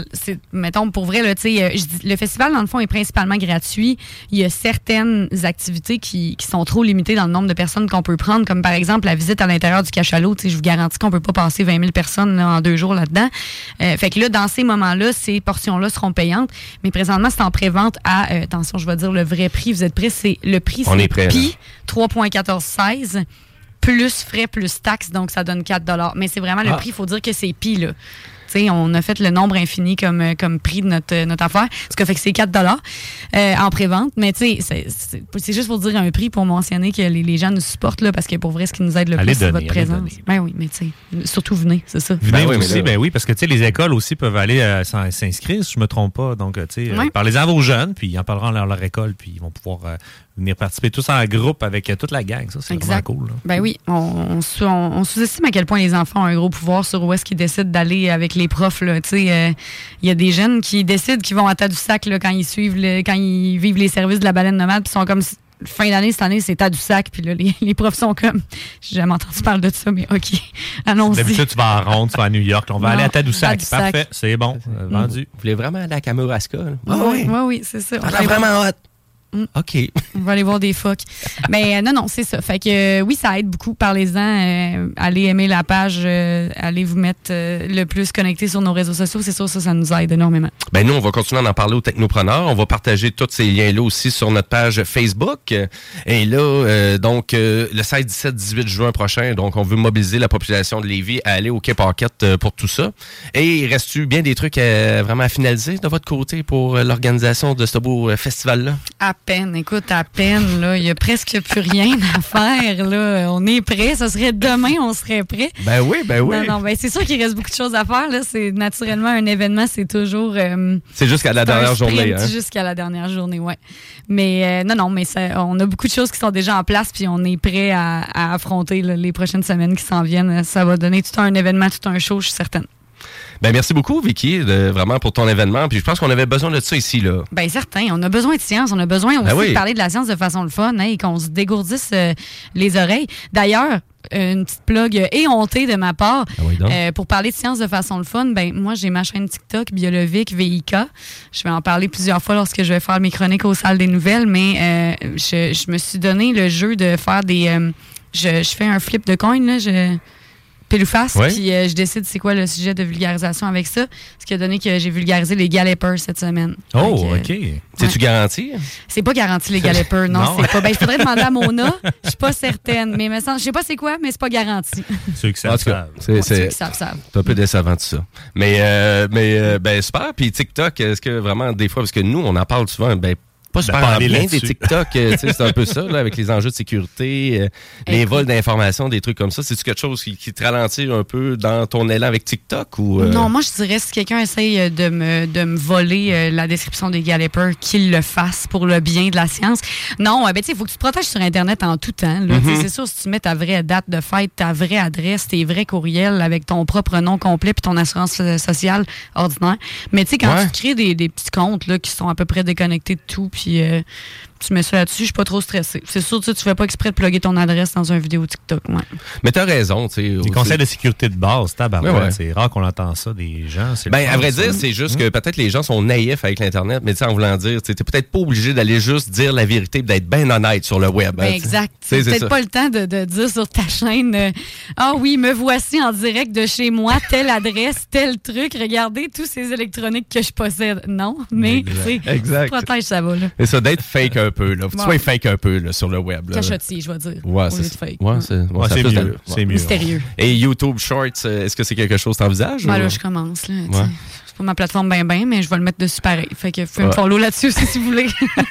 festival, c'est, mettons, pour vrai, là, tu sais, je dis, le festival, dans le fond, est principalement gratuit. Il y a certaines activités qui, qui sont trop limitées dans le nombre de personnes qu'on peut prendre, comme par exemple la visite à l'intérieur du cachalot. Tu sais, je vous garantis qu'on peut pas passer vingt mille personnes là, en deux jours là-dedans. Euh, fait que là, dans ces moments-là, ces portions-là seront payantes. Mais présentement, c'est en prévente à, euh, attention, je vais dire le vrai prix. Vous êtes prêts? C'est, le prix, On c'est est prêt, Pi, trois virgule quatorze seize. Plus frais, plus taxes, donc ça donne quatre dollars. Mais c'est vraiment le Ah. prix, il faut dire que c'est Pi, là. T'sais, on a fait le nombre infini comme, comme prix de notre, notre affaire. Ce qui fait que c'est quatre dollars euh, en prévente. Mais c'est, c'est, c'est juste pour dire un prix, pour mentionner que les, les gens nous supportent, là, parce que pour vrai, ce qui nous aide le Allez plus, c'est donner, votre allez présence. donner. Ben oui, mais tu sais, surtout venez, c'est ça. Venez Ben oui, aussi, mais là- ben oui, parce que tu sais, les écoles aussi peuvent aller euh, s'in- s'inscrire, si je me trompe pas. Donc, tu sais, euh, Ouais. parlez-en à vos jeunes, puis ils en parleront à leur école, puis ils vont pouvoir euh, venir participer tous en groupe avec euh, toute la gang. Ça, c'est Exact. vraiment cool. là. Ben oui, on, on, sous- on- on sous-estime à quel point les enfants ont un gros pouvoir sur où est-ce qu'ils décident d'aller avec les profs. Là. Tu sais, euh, il y a des jeunes qui décident qu'ils vont à Tadoussac là, quand ils suivent, le, quand ils vivent les services de la baleine nomade, puis sont comme fin d'année cette année, c'est Tadoussac, puis là les, les profs sont comme, j'ai jamais entendu parler de ça, mais ok, allons-y. D'habitude, tu vas en ronde, tu vas à New York. là, on va Non, aller à Tadoussac. Tadoussac. Parfait, c'est bon, euh, vendu. Vous voulez vraiment aller à Kamouraska? là? Ah oui, oui, oui, c'est ça. Ça a l'air vraiment hot. Mm. OK. On va aller voir des phoques. Mais euh, non, non, c'est ça. Fait que euh, oui, ça aide beaucoup. Parlez-en. Euh, allez aimer la page. Euh, allez vous mettre euh, le plus connecté sur nos réseaux sociaux. C'est sûr, ça, ça nous aide énormément. Ben nous, on va continuer à en parler aux technopreneurs. On va partager tous ces liens-là aussi sur notre page Facebook. Et là, euh, donc, euh, le seize, dix-sept, dix-huit juin prochain, donc on veut mobiliser la population de Lévis à aller au Quai Paquette euh, pour tout ça. Et il reste-tu bien des trucs à, vraiment à finaliser de votre côté pour euh, l'organisation de ce beau euh, festival-là? À peine. Écoute, à peine. Là, il y a presque plus rien à faire. Là. On est prêt. Ça serait demain, on serait prêt. Ben oui, ben oui. Non, non, ben c'est sûr qu'il reste beaucoup de choses à faire. Là. C'est naturellement un événement, c'est toujours. Euh, C'est jusqu'à la c'est un dernière sprint journée. Hein? Jusqu'à la dernière journée, ouais. Mais euh, non, non, mais ça, on a beaucoup de choses qui sont déjà en place, puis on est prêt à, à affronter là, les prochaines semaines qui s'en viennent. Ça va donner tout un événement, tout un show, je suis certaine. Ben merci beaucoup, Vicky, de, vraiment pour ton événement. Puis je pense qu'on avait besoin de ça ici, là. Bien, certain. On a besoin de science. On a besoin aussi Ben oui. de parler de la science de façon le fun, hein, et qu'on se dégourdisse euh, les oreilles. D'ailleurs, une petite plug éhontée de ma part. Ah oui, donc. Euh, pour parler de science de façon le fun, ben moi, j'ai ma chaîne TikTok, Biolovic V I K. Je vais en parler plusieurs fois lorsque je vais faire mes chroniques aux salles des nouvelles, mais euh, je, je me suis donné le jeu de faire des... euh, je, je fais un flip de coin, là. Je... pile ou face, Ouais. puis euh, je décide c'est quoi le sujet de vulgarisation avec ça, ce qui a donné que j'ai vulgarisé les gallopers cette semaine. Oh, Fait que, OK. C'est-tu garanti? c'est pas garanti les gallopers, non, Non. c'est pas. Ben, il faudrait demander à Mona, je suis pas certaine, mais me semble- je sais pas c'est quoi, mais c'est pas garanti. Ceux qui En savent, tout cas, savent. c'est, Ceux c'est, qui savent, savent. c'est un peu décevant tout ça. Mais, euh, mais euh, ben super. Puis TikTok, est-ce que vraiment des fois, parce que nous, on en parle souvent, ben pas super pas aller bien là-dessus. des TikTok, euh, tu sais, c'est un peu ça, là, avec les enjeux de sécurité, euh, les Écoute. vols d'informations, des trucs comme ça. C'est-tu quelque chose qui, qui te ralentit un peu dans ton élan avec TikTok ou euh, Non, moi je dirais si quelqu'un essaye euh, de me, de me voler euh, la description des gallopers, qu'il le fasse pour le bien de la science. Non, euh, ben tu sais, il faut que tu te protèges sur Internet en tout temps. là. Tu sais, Mhm. C'est sûr, si tu mets ta vraie date de fête, ta vraie adresse, tes vrais courriels avec ton propre nom complet puis ton assurance euh, sociale ordinaire. Mais tu sais, quand Ouais. tu te crées des, des petits comptes là, qui sont à peu près déconnectés de tout, puis euh, tu mets ça là-dessus, je suis pas trop stressée. C'est sûr, tu sais, tu fais pas exprès de plugger ton adresse dans une vidéo TikTok. Ouais. Mais t'as raison, tu sais. Des aussi. conseils de sécurité de base, tabarouette. Ouais, ouais. C'est rare qu'on entend ça des gens. c'est le Ben, fun, à vrai ça. dire, c'est juste que peut-être les gens sont naïfs avec l'Internet, mais tu sais, en voulant dire, tu t'es peut-être pas obligé d'aller juste dire la vérité et d'être bien honnête sur le web. Ben, hein, tu sais. exact. Tu sais, C'est c'est peut-être ça. pas le temps de, de dire sur ta chaîne euh, ah oui, me voici en direct de chez moi, telle adresse, tel truc, regardez tous ces électroniques que je possède. Non, mais tu sais, Exact. protège, ça va. Là. Et ça, d'être fake un peu, là. Faut que tu Bon. sois fake un peu, là, sur le web, là. Cachotier, je vais dire. Ouais, au c'est lieu de fake. Ouais, c'est, ouais, Ouais, ça a c'est plus mieux, d'allure. c'est Ouais. mieux. Mystérieux. Et YouTube Shorts, euh, est-ce que c'est quelque chose que t'envisages? Ben ou- là, je commence. Là, tu sais. Ouais. C'est pas ma plateforme ben ben, mais je vais le mettre dessus pareil. Fait que faites me Ouais. follow là-dessus aussi, si vous voulez.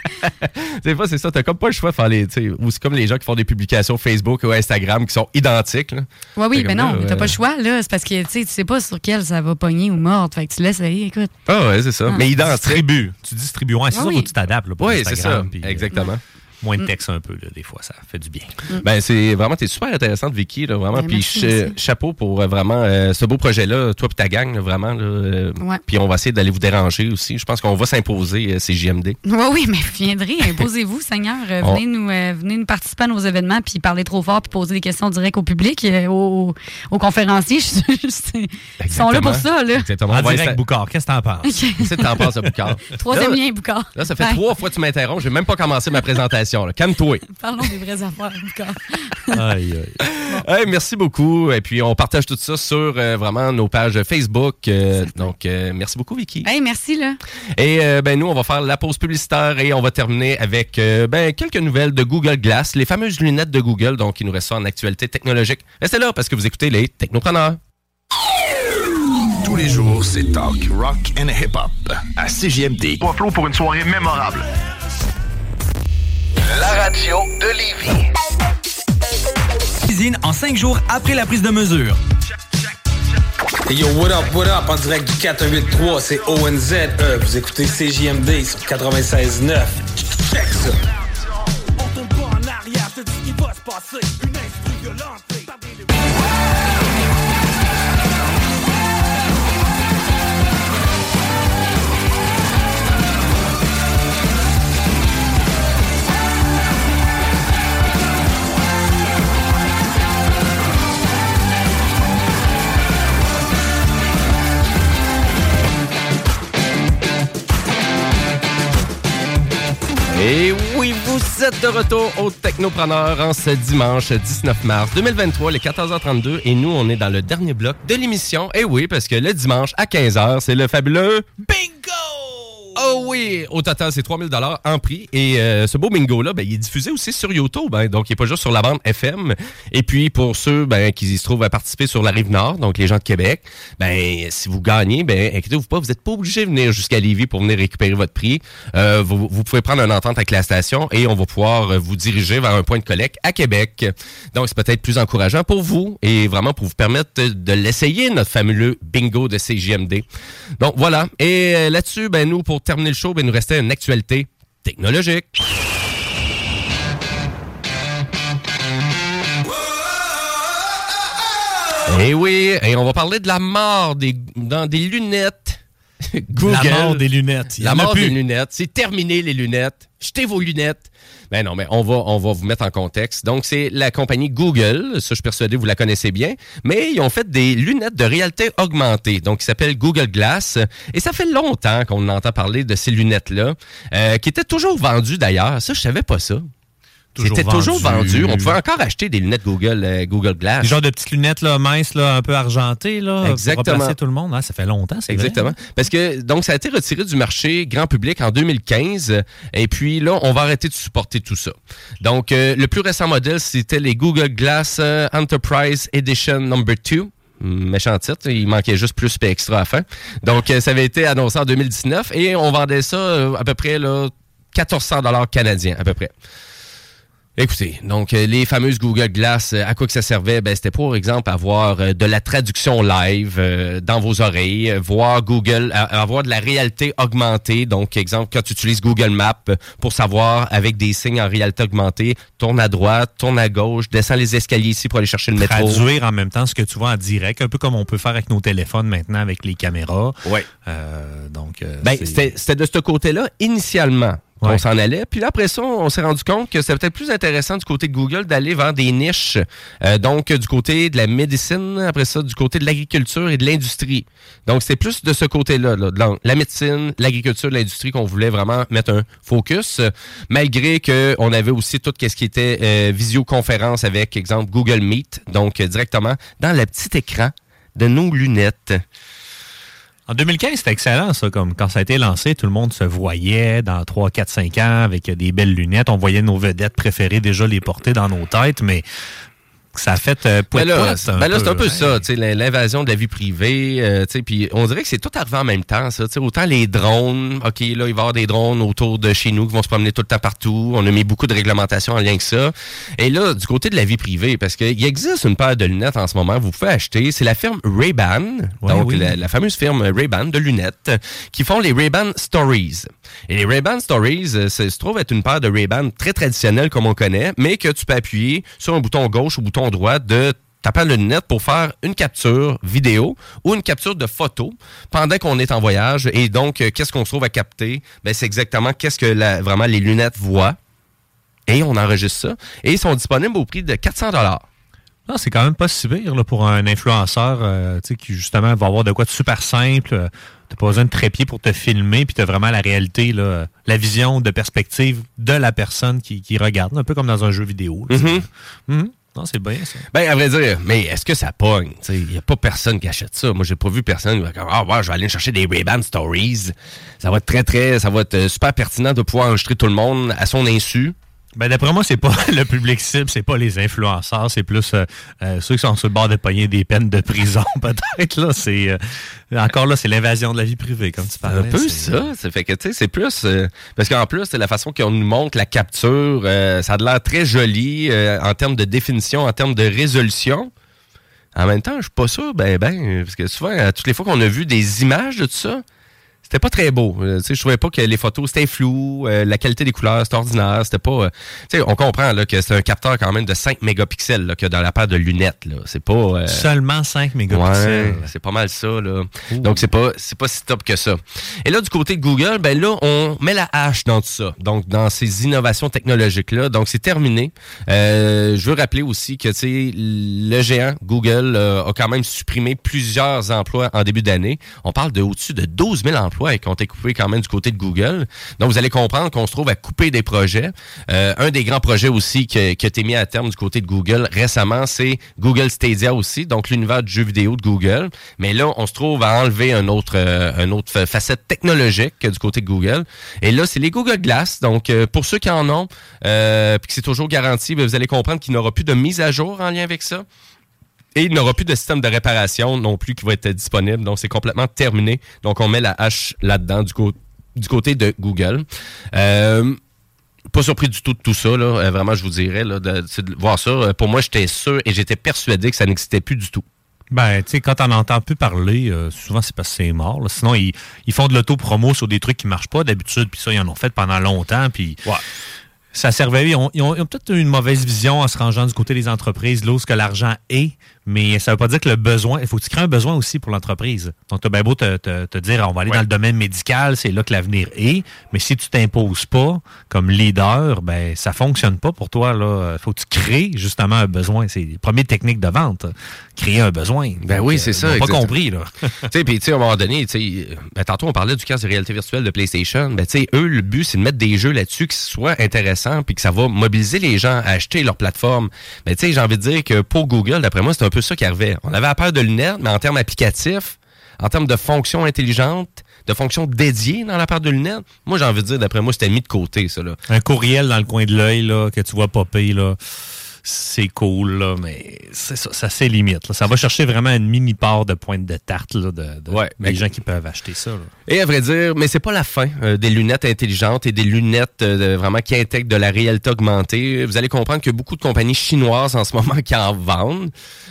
Des fois, c'est ça. T'as comme pas le choix de faire les. tu sais, ou c'est comme les gens qui font des publications Facebook ou Instagram qui sont identiques, là. Ouais, oui, Fait ben comme non, là, mais t'as euh, pas le choix, là. C'est parce que tu sais, tu sais pas sur quel ça va pogner ou mordre. Fait que tu laisses aller, écoute. Ah, ouais, c'est ça. Ah. Mais identique. Distribue. Tu distribues. Ouais, c'est Ouais, ça, oui. faut que tu t'adaptes. là, pour Oui, c'est ça. Instagram, puis, euh, Exactement. Moins de texte un peu, là, des fois, ça fait du bien. Mm. Ben, c'est vraiment, t'es super intéressante, Vicky, là, vraiment. Ben, Puis merci, cha- merci. chapeau pour euh, vraiment euh, ce beau projet-là, toi et ta gang, là, vraiment. Là, euh, Ouais. Puis on va essayer d'aller vous déranger aussi. Je pense qu'on va s'imposer, euh, C J M D. Oui, oui, mais viendrez, imposez-vous, Seigneur. Euh, On- venez, nous, euh, venez nous participer à nos événements, puis parler trop fort, puis poser des questions directes au public, euh, aux, aux conférenciers. Je- je- c'est- Ils sont là pour ça, là. Exactement. En On va direct, essa- Boucard, qu'est-ce que t'en penses? Qu'est-ce que t'en penses, Boucard? Troisième Là- lien, Boucard. Là, ça fait Bye. trois fois que tu m'interromps. J'ai même pas commencé ma présentation. là. Calme-toi. Parlons des vraies affaires, Boucard. Aïe, aïe. Hey, merci beaucoup. Et puis, on partage tout ça sur euh, vraiment nos pages Facebook. Euh, donc, euh, merci beaucoup, Vicky. Hey, merci, là. Et euh, ben nous, on va faire la pause publicitaire et on va terminer avec euh, ben, quelques nouvelles de Google Glass, les fameuses lunettes de Google. Donc, il nous reste ça en actualité technologique. Restez là parce que vous écoutez les Technopreneurs. Tous les jours, c'est talk, rock and hip-hop à C J M D. Trois flots pour une soirée mémorable. La radio de Lévis. Cuisine en cinq jours après la prise de mesure. Hey yo, what up, what up, en direct du quatre un huit trois, c'est O N Z E. Vous écoutez C J M D sur quatre-vingt-seize neuf. Check ça. On tourne pas en arrière, je te dis ce qui va se passer. Une instru violente. Et oui, vous êtes de retour au Technopreneur en ce dimanche dix-neuf mars deux mille vingt-trois, les quatorze heures trente-deux. Et nous, on est dans le dernier bloc de l'émission. Et oui, parce que le dimanche à quinze heures, c'est le fabuleux Bingo! Oh oui! Au total, c'est trois mille dollars en prix. Et euh, ce beau bingo-là, ben, il est diffusé aussi sur YouTube. Hein, donc, il n'est pas juste sur la bande F M. Et puis, pour ceux ben, qui se trouvent à participer sur la Rive-Nord, donc les gens de Québec, ben si vous gagnez, ben inquiétez-vous pas, vous n'êtes pas obligé de venir jusqu'à Lévis pour venir récupérer votre prix. Euh, vous, vous pouvez prendre une entente avec la station et on va pouvoir vous diriger vers un point de collecte à Québec. Donc, c'est peut-être plus encourageant pour vous et vraiment pour vous permettre de l'essayer, notre fameux bingo de C J M D. Donc, voilà. Et euh, là-dessus, ben nous, pour terminer le show, ben, il nous restait une actualité technologique. Et oui, et on va parler de la mort des, dans des lunettes Google. La mort des lunettes. Il y La en a mort plus. des lunettes. C'est terminé, les lunettes. Jetez vos lunettes. Ben non, mais on va, on va vous mettre en contexte. Donc, c'est la compagnie Google. Ça, je suis persuadé, vous la connaissez bien. Mais ils ont fait des lunettes de réalité augmentée. Donc, qui s'appellent Google Glass. Et ça fait longtemps qu'on entend parler de ces lunettes-là, euh, qui étaient toujours vendues d'ailleurs. Ça, je savais pas ça. Toujours C'était toujours vendu. vendu. On pouvait encore acheter des lunettes Google, euh, Google Glass. Des genres de petites lunettes là, minces, là, un peu argentées, là, Exactement. pour remplacer tout le monde. Ah, ça fait longtemps, c'est vrai. Exactement. Parce que, donc, ça a été retiré du marché grand public en deux mille quinze. Et puis là, on va arrêter de supporter tout ça. Donc, euh, le plus récent modèle, c'était les Google Glass euh, Enterprise Edition number two. Méchant titre, il manquait juste plus et extra à la fin. Donc, euh, ça avait été annoncé en deux mille dix-neuf et on vendait ça euh, à peu près là, quatorze cents dollars canadiens, à peu près. Écoutez, donc euh, les fameuses Google Glass, euh, à quoi que ça servait? Ben, c'était pour exemple avoir euh, de la traduction live euh, dans vos oreilles, euh, voir Google, euh, avoir de la réalité augmentée. Donc, exemple, quand tu utilises Google Maps euh, pour savoir avec des signes en réalité augmentée, tourne à droite, tourne à gauche, descends les escaliers ici pour aller chercher le métro. Traduire en même temps ce que tu vois en direct, un peu comme on peut faire avec nos téléphones maintenant avec les caméras. Oui. Euh, donc, euh, ben, c'est- c'était, c'était de ce côté-là initialement. Ouais. On s'en allait. Puis là, après ça, on s'est rendu compte que c'était peut-être plus intéressant du côté de Google d'aller vers des niches. Euh, donc, du côté de la médecine, après ça, du côté de l'agriculture et de l'industrie. Donc, c'est plus de ce côté-là, là, de la, la médecine, l'agriculture, l'industrie qu'on voulait vraiment mettre un focus. euh, Malgré qu'on avait aussi tout ce qui était euh, visioconférence avec, exemple, Google Meet. Donc, euh, directement dans le petit écran de nos lunettes. En deux mille quinze, c'était excellent, ça. Comme quand ça a été lancé, tout le monde se voyait dans trois, quatre, cinq ans avec des belles lunettes. On voyait nos vedettes préférées déjà les porter dans nos têtes, mais ça a fait euh, ben là, poète, ben là c'est un peu ouais. ça, tu sais, l'invasion de la vie privée, euh, tu sais, puis on dirait que c'est tout arrivé en même temps, ça, tu sais, autant les drones, ok, là, il va y avoir des drones autour de chez nous qui vont se promener tout le temps partout, on a mis beaucoup de réglementations en lien que ça, et là, du côté de la vie privée, parce qu'il existe une paire de lunettes en ce moment, vous pouvez acheter, c'est la firme Ray-Ban, ouais, donc oui. la, la fameuse firme Ray-Ban de lunettes, qui font les Ray-Ban Stories. Et les Ray-Ban Stories, euh, se trouve être une paire de Ray-Ban très traditionnelle comme on connaît, mais que tu peux appuyer sur un bouton gauche ou bouton droit de ta paire de lunettes pour faire une capture vidéo ou une capture de photo pendant qu'on est en voyage. Et donc, euh, qu'est-ce qu'on se trouve à capter? Ben, c'est exactement qu'est-ce que la, vraiment les lunettes voient. Et on enregistre ça. Et ils sont disponibles au prix de quatre cents dollars. Non, c'est quand même pas si pire là, pour un influenceur euh, qui, justement, va avoir de quoi de super simple. Euh, t'as pas besoin de trépied pour te filmer, puis t'as vraiment la réalité, là, la vision de perspective de la personne qui, qui regarde, un peu comme dans un jeu vidéo. Là, Mm-hmm. Mm-hmm. Non, c'est bien ça. Ben, à vrai dire, mais est-ce que ça pogne? Il n'y a pas personne qui achète ça. Moi, j'ai pas vu personne qui va dire, ah, ouais, je vais aller chercher des Ray-Ban Stories. Ça va être très, très, ça va être super pertinent de pouvoir enregistrer tout le monde à son insu. Ben d'après moi, c'est pas le public cible, c'est pas les influenceurs, c'est plus euh, euh, ceux qui sont sur le bord de pogner des peines de prison, peut-être. Là, c'est euh, encore là, c'est l'invasion de la vie privée, comme tu parlais. Un peu c'est... ça. Ça fait que, tu sais, c'est plus... Euh, parce qu'en plus, c'est la façon qu'on nous montre la capture. Euh, ça a l'air très joli euh, en termes de définition, en termes de résolution. En même temps, je suis pas sûr, ben, ben, parce que souvent, à toutes les fois qu'on a vu des images de tout ça, c'était pas très beau. Euh, je trouvais pas que les photos, c'était flou. Euh, la qualité des couleurs, c'était ordinaire. C'était pas... Euh, tu sais, on comprend là, que c'est un capteur quand même de cinq mégapixels là, qu'il y a dans la paire de lunettes. Là. C'est pas... Euh... Seulement cinq mégapixels. Ouais, c'est pas mal ça. Là. Donc, c'est pas, c'est pas si top que ça. Et là, du côté de Google, ben là, on met la hache dans tout ça. Donc, dans ces innovations technologiques-là. Donc, c'est terminé. Euh, je veux rappeler aussi que, tu sais, le géant Google euh, a quand même supprimé plusieurs emplois en début d'année. On parle de au-dessus de douze mille emplois et qui ont été coupés quand même du côté de Google. Donc, vous allez comprendre qu'on se trouve à couper des projets. Euh, un des grands projets aussi qui, qui a été mis à terme du côté de Google récemment, c'est Google Stadia aussi, donc l'univers du jeu vidéo de Google. Mais là, on se trouve à enlever un autre, euh, un autre facette technologique du côté de Google. Et là, c'est les Google Glass. Donc, euh, pour ceux qui en ont, euh, puis que c'est toujours garanti, vous allez comprendre qu'il n'y aura plus de mise à jour en lien avec ça. Et il n'aura plus de système de réparation non plus qui va être disponible. Donc, c'est complètement terminé. Donc, on met la hache là-dedans du, co- du côté de Google. Euh, pas surpris du tout de tout ça. Là. Euh, vraiment, je vous dirais, là, de, de voir ça. Pour moi, j'étais sûr et j'étais persuadé que ça n'existait plus du tout. Ben, tu sais, quand on n'entend plus parler, euh, souvent, c'est parce que c'est mort. Là. Sinon, ils, ils font de l'auto-promo sur des trucs qui ne marchent pas d'habitude. Puis ça, ils en ont fait pendant longtemps. Puis... Ouais. Ça servait, ils ont, ils ont, ils ont peut-être une mauvaise vision en se rangeant du côté des entreprises, là où ce que l'argent est, mais ça veut pas dire que le besoin, il faut que tu crées un besoin aussi pour l'entreprise. Donc, tu as bien beau te, te, te dire, on va aller ouais. dans le domaine médical, c'est là que l'avenir est, mais si tu t'imposes pas comme leader, ben ça fonctionne pas pour toi. Il faut que tu crées justement un besoin. C'est les premières techniques de vente, créer un besoin. Ben Donc, oui, c'est euh, ça. pas compris, là. Tu sais, puis tu sais, à un moment donné, tu sais, ben, tantôt on parlait du casque de réalité virtuelle de PlayStation. Ben tu sais, eux, le but, c'est de mettre des jeux là-dessus qui soient intéressants puis que ça va mobiliser les gens à acheter leur plateforme. Mais tu sais, j'ai envie de dire que pour Google, d'après moi, c'est un peu ça qui arrivait. On avait la paire de lunettes, mais en termes applicatifs, en termes de fonctions intelligentes, de fonctions dédiées dans la paire de lunettes, moi, j'ai envie de dire, d'après moi, c'était mis de côté, ça. Là. Un courriel dans le coin de l'œil là, que tu vois popper, là. C'est cool, là, mais c'est ça, ça c'est limite. Là. Ça va chercher vraiment une mini part de pointe de tarte là, de, de ouais, des mais... gens qui peuvent acheter ça. Là. Et à vrai dire, mais c'est pas la fin euh, des lunettes intelligentes et des lunettes euh, vraiment qui intègrent de la réalité augmentée. Vous allez comprendre qu'il y a beaucoup de compagnies chinoises en ce moment qui en vendent.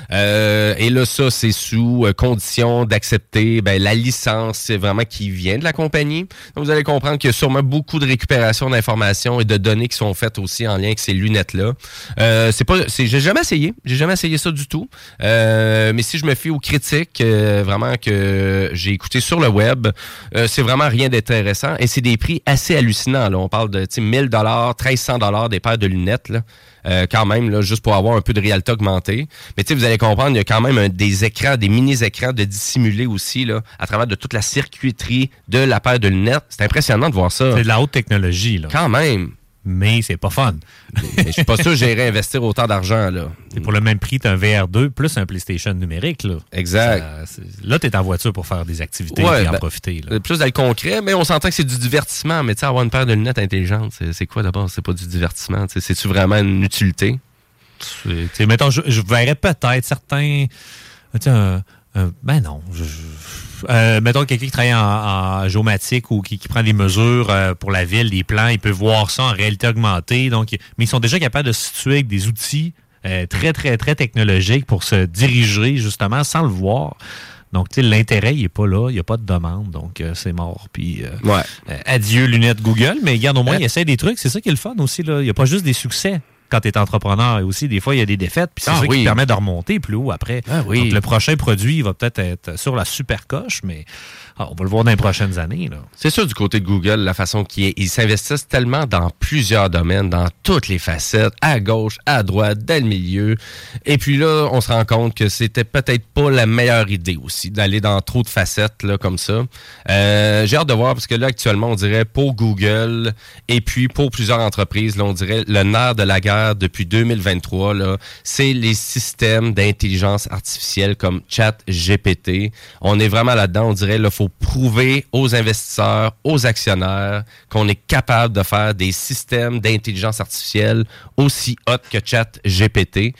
Euh, et là, ça, c'est sous euh, condition d'accepter ben, la licence, c'est vraiment qui vient de la compagnie. Donc, vous allez comprendre qu'il y a sûrement beaucoup de récupération d'informations et de données qui sont faites aussi en lien avec ces lunettes-là. Euh, C'est pas, c'est, j'ai jamais essayé. J'ai jamais essayé ça du tout. Euh, mais si je me fie aux critiques, euh, vraiment que j'ai écouté sur le web, euh, c'est vraiment rien d'intéressant. Et c'est des prix assez hallucinants. Là. On parle de mille dollars, treize cents dollars des paires de lunettes, là. Euh, quand même, là, juste pour avoir un peu de réalité augmentée. Mais vous allez comprendre, il y a quand même un, des écrans, des mini-écrans de dissimulés aussi, là, à travers de toute la circuiterie de la paire de lunettes. C'est impressionnant de voir ça. C'est de la haute technologie, là. Quand même. Mais c'est pas fun. Mais je suis pas sûr que j'irais investir autant d'argent, là. Et pour le même prix, t'as un V R deux plus un PlayStation numérique, là. Exact. Ça, là, t'es en voiture pour faire des activités ouais, et en ben, profiter, là. Plus dans le concret, mais on s'entend que c'est du divertissement. Mais tu sais, avoir une paire de lunettes intelligentes, c'est, c'est quoi d'abord? C'est pas du divertissement. T'sais. C'est-tu vraiment une utilité? C'est, mettons, je, je verrais peut-être certains... Un, un, ben non. Je, je, euh, mettons quelqu'un qui travaille en, en géomatique ou qui, qui prend des mesures euh, pour la ville, des plans, il peut voir ça en réalité augmentée. Donc, mais ils sont déjà capables de se situer avec des outils euh, très, très, très technologiques pour se diriger, justement, sans le voir. Donc, tu sais, l'intérêt, il n'est pas là. Il n'y a pas de demande. Donc, euh, c'est mort. Puis, euh, ouais. euh, adieu, lunettes Google. Mais regarde, au moins, il essaie des trucs. C'est ça qui est le fun aussi, là. Il n'y a pas juste des succès quand tu es entrepreneur. Et aussi, des fois, il y a des défaites. Puis, c'est ah, ça oui. qui permet de remonter plus haut après. Ah, oui. Donc, le prochain produit, il va peut-être être sur la super coche, mais ah, on va le voir dans les prochaines années, là. C'est sûr, du côté de Google, la façon qu'ils ils s'investissent tellement dans plusieurs domaines, dans toutes les facettes, à gauche, à droite, dans le milieu. Et puis là, on se rend compte que c'était peut-être pas la meilleure idée aussi d'aller dans trop de facettes là, comme ça. Euh, j'ai hâte de voir parce que là, actuellement, on dirait pour Google et puis pour plusieurs entreprises, là, on dirait le nerf de la guerre depuis deux mille vingt-trois, là, c'est les systèmes d'intelligence artificielle comme ChatGPT. On est vraiment là-dedans, on dirait, il faut prouver aux investisseurs, aux actionnaires qu'on est capable de faire des systèmes d'intelligence artificielle aussi hot que ChatGPT.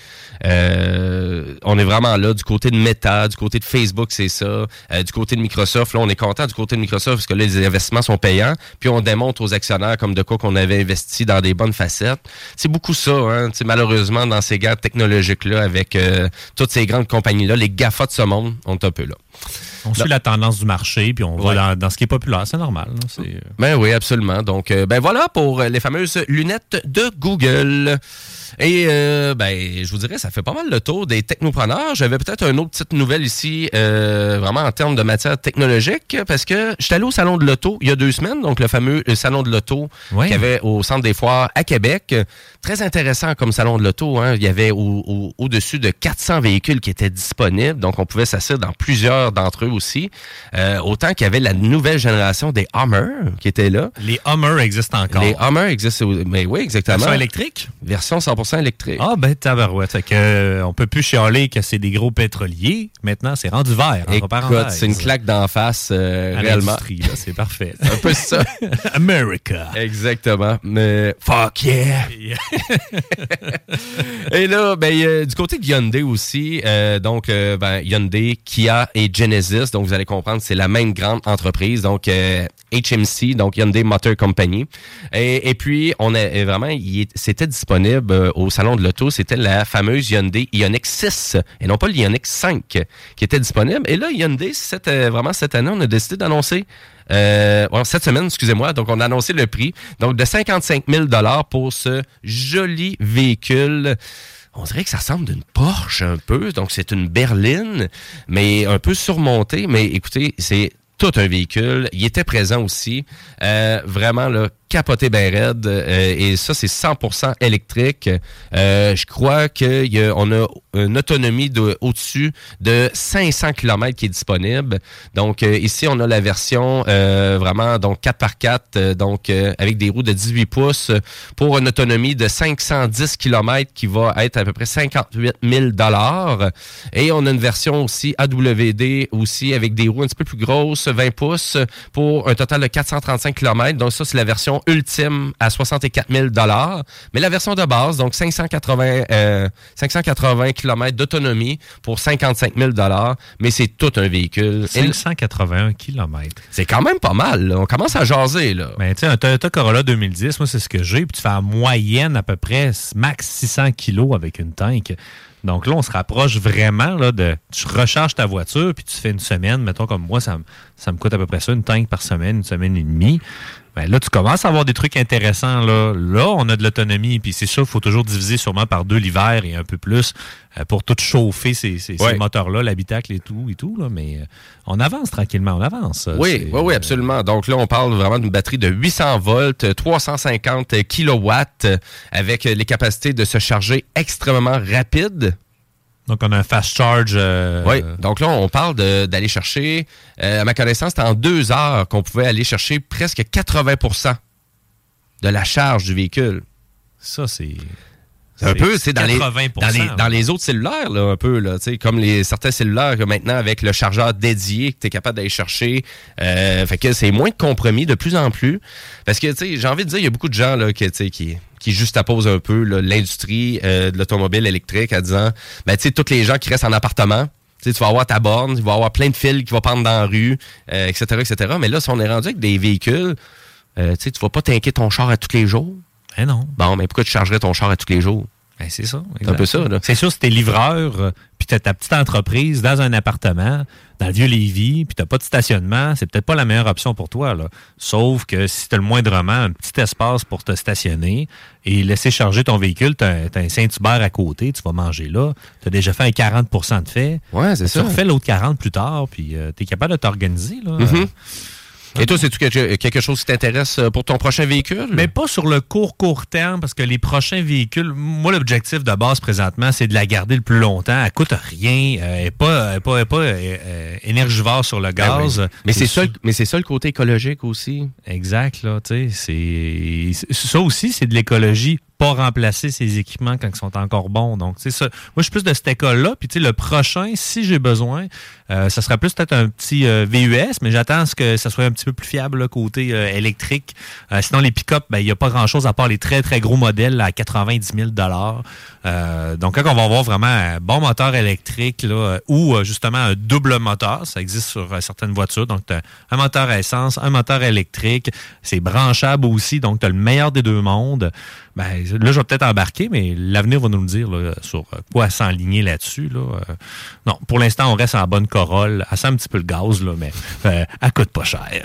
Euh, on est vraiment là du côté de Meta, du côté de Facebook, c'est ça. Euh, du côté de Microsoft, là, on est content du côté de Microsoft parce que là, les investissements sont payants. Puis on démontre aux actionnaires comme de quoi qu'on avait investi dans des bonnes facettes. C'est beaucoup ça, hein. T'sais, malheureusement, dans ces guerres technologiques-là, avec euh, toutes ces grandes compagnies-là, les GAFA de ce monde, on est un peu là. On suit la tendance du marché, puis on va ouais. dans, dans ce qui est populaire, c'est normal. Là, c'est... Ben oui, absolument. Donc, euh, ben voilà pour les fameuses lunettes de Google. Et euh, ben, je vous dirais, ça fait pas mal le tour des technopreneurs. J'avais peut-être une autre petite nouvelle ici, euh, vraiment en termes de matière technologique, parce que j'étais allé au Salon de l'Auto il y a deux semaines, donc le fameux Salon de l'Auto oui. qu'il y avait au Centre des Foires à Québec. Très intéressant comme Salon de l'Auto. Hein. Il y avait au, au, au-dessus de quatre cents véhicules qui étaient disponibles, donc on pouvait s'asseoir dans plusieurs d'entre eux aussi. Euh, autant qu'il y avait la nouvelle génération des Hummer qui était là. Les Hummer existent encore. Les Hummer existent, mais oui, exactement. Version électrique? Version cent pour cent électrique. Ah, ben, tabarouette. Fait que, euh, on peut plus chialer que c'est des gros pétroliers. Maintenant, c'est rendu vert. Écoute, c'est une claque d'en face, euh, à réellement. Là, c'est parfait. Un peu ça. America. Exactement. Mais, fuck yeah! yeah. Et là, ben, euh, du côté de Hyundai aussi, euh, donc, euh, ben, Hyundai, Kia et Genesis. Donc, vous allez comprendre, c'est la même grande entreprise. Donc, euh, H M C, donc Hyundai Motor Company. Et, et puis, on a vraiment, il, c'était disponible euh, au Salon de l'Auto. C'était la fameuse Hyundai Ioniq six et non pas l'Ioniq cinq qui était disponible. Et là, Hyundai, cette, euh, vraiment, cette année, on a décidé d'annoncer Euh, bon, cette semaine, excusez-moi, donc on a annoncé le prix donc de cinquante-cinq mille dollars pour ce joli véhicule. On dirait que ça ressemble d'une Porsche un peu, donc c'est une berline, mais un peu surmontée. Mais écoutez, c'est tout un véhicule. Il était présent aussi. Euh, vraiment, là, capoté ben raide. Euh, et ça, c'est cent pour cent électrique. Euh, je crois qu'on a une autonomie de, au-dessus de cinq cents kilomètres qui est disponible. Donc, euh, ici, on a la version euh, vraiment donc quatre par quatre, euh, donc euh, avec des roues de dix-huit pouces pour une autonomie de cinq cent dix kilomètres qui va être à peu près cinquante-huit mille dollars. Et on a une version aussi A W D aussi avec des roues un petit peu plus grosses, vingt pouces, pour un total de quatre cent trente-cinq kilomètres. Donc, ça, c'est la version ultime à soixante-quatre mille dollars. Mais la version de base, donc cinq cent quatre-vingts, euh, cinq cent quatre-vingts kilomètres d'autonomie pour cinquante-cinq mille dollars. Mais c'est tout un véhicule. cinq cent quatre-vingt-un kilomètres. C'est quand même pas mal, là. On commence à jaser, là. Ben, tu sais, un Toyota Corolla deux mille dix, moi, c'est ce que j'ai. Puis tu fais en moyenne à peu près max six cents kilos avec une tank. Donc là, on se rapproche vraiment là, de... Tu recharges ta voiture, puis tu fais une semaine, mettons comme moi, ça, ça me coûte à peu près ça, une tank par semaine, une semaine et demie. Ben là, tu commences à avoir des trucs intéressants. Là, là on a de l'autonomie, puis c'est sûr, il faut toujours diviser sûrement par deux l'hiver et un peu plus euh, pour tout chauffer ces, ces, ouais. ces moteurs-là, l'habitacle et tout, et tout là, mais euh, on avance tranquillement, on avance. Oui, oui, oui, absolument. Donc là, on parle vraiment d'une batterie de huit cents volts, trois cent cinquante kilowatts, avec les capacités de se charger extrêmement rapides. Donc, on a un fast charge. Euh... Oui. Donc là, on parle de, d'aller chercher, euh, à ma connaissance, c'était en deux heures qu'on pouvait aller chercher presque quatre-vingts pour cent de la charge du véhicule. Ça, c'est... C'est un peu, tu sais, dans les, dans, les, dans les autres cellulaires, là, un peu, là, tu sais, comme les, certains cellulaires que maintenant, avec le chargeur dédié que tu es capable d'aller chercher, euh, fait que c'est moins de compromis de plus en plus. Parce que, tu sais, j'ai envie de dire, il y a beaucoup de gens, là, qui, tu sais, qui, qui juxtapose un peu là, l'industrie euh, de l'automobile électrique en disant, ben, tu sais, tous les gens qui restent en appartement, tu sais, tu vas avoir ta borne, tu vas avoir plein de fils qui vont pendre dans la rue, euh, et cetera, et cetera. Mais là, si on est rendu avec des véhicules, euh, tu sais, tu vas pas t'inquiéter ton char à tous les jours. Eh non. Bon, mais pourquoi tu chargerais ton char à tous les jours? Ben, c'est ça. C'est un peu ça, là. C'est sûr, si t'es livreur, euh, puis t'as ta petite entreprise dans un appartement, dans le vieux Lévis, puis t'as pas de stationnement, c'est peut-être pas la meilleure option pour toi, là. Sauf que si t'as le moindrement un petit espace pour te stationner et laisser charger ton véhicule, t'as, t'as un Saint-Hubert à côté, tu vas manger là, t'as déjà fait un quarante pour cent de fait. Ouais, c'est tu ça. Tu refais l'autre quarante plus tard, puis euh, t'es capable de t'organiser, là. Mm-hmm. Et toi, c'est-tu quelque chose qui t'intéresse pour ton prochain véhicule? Mais pas sur le court, court terme, parce que les prochains véhicules, moi, l'objectif de base présentement, c'est de la garder le plus longtemps. Elle coûte rien. Elle n'est pas, elle est pas, elle est pas euh, énergivore sur le gaz. Ben oui. Mais c'est ça, mais c'est ça le côté écologique aussi. Exact, là, tu sais. C'est, ça aussi, c'est de l'écologie. Pas remplacer ces équipements quand ils sont encore bons. Donc, tu sais, ça. Moi, je suis plus de cette école-là. Puis, tu sais, le prochain, si j'ai besoin, euh, ça sera plus peut-être un petit euh, V U S, mais j'attends à ce que ça soit un petit peu plus fiable, là, côté euh, électrique. Euh, sinon, les pick-up, ben, il n'y a pas grand-chose à part les très, très gros modèles là, à quatre-vingt-dix mille dollars. Euh, donc, quand on va avoir vraiment un bon moteur électrique là, ou euh, justement un double moteur, ça existe sur euh, certaines voitures. Donc, tu as un moteur à essence, un moteur électrique. C'est branchable aussi. Donc, tu as le meilleur des deux mondes. Ben, là, je vais peut-être embarquer, mais l'avenir va nous le dire là, sur quoi s'enligner là-dessus. Là. Euh, non, pour l'instant, on reste en bonne Corolle. Elle sent un petit peu le gaz, là, mais euh, elle coûte pas cher.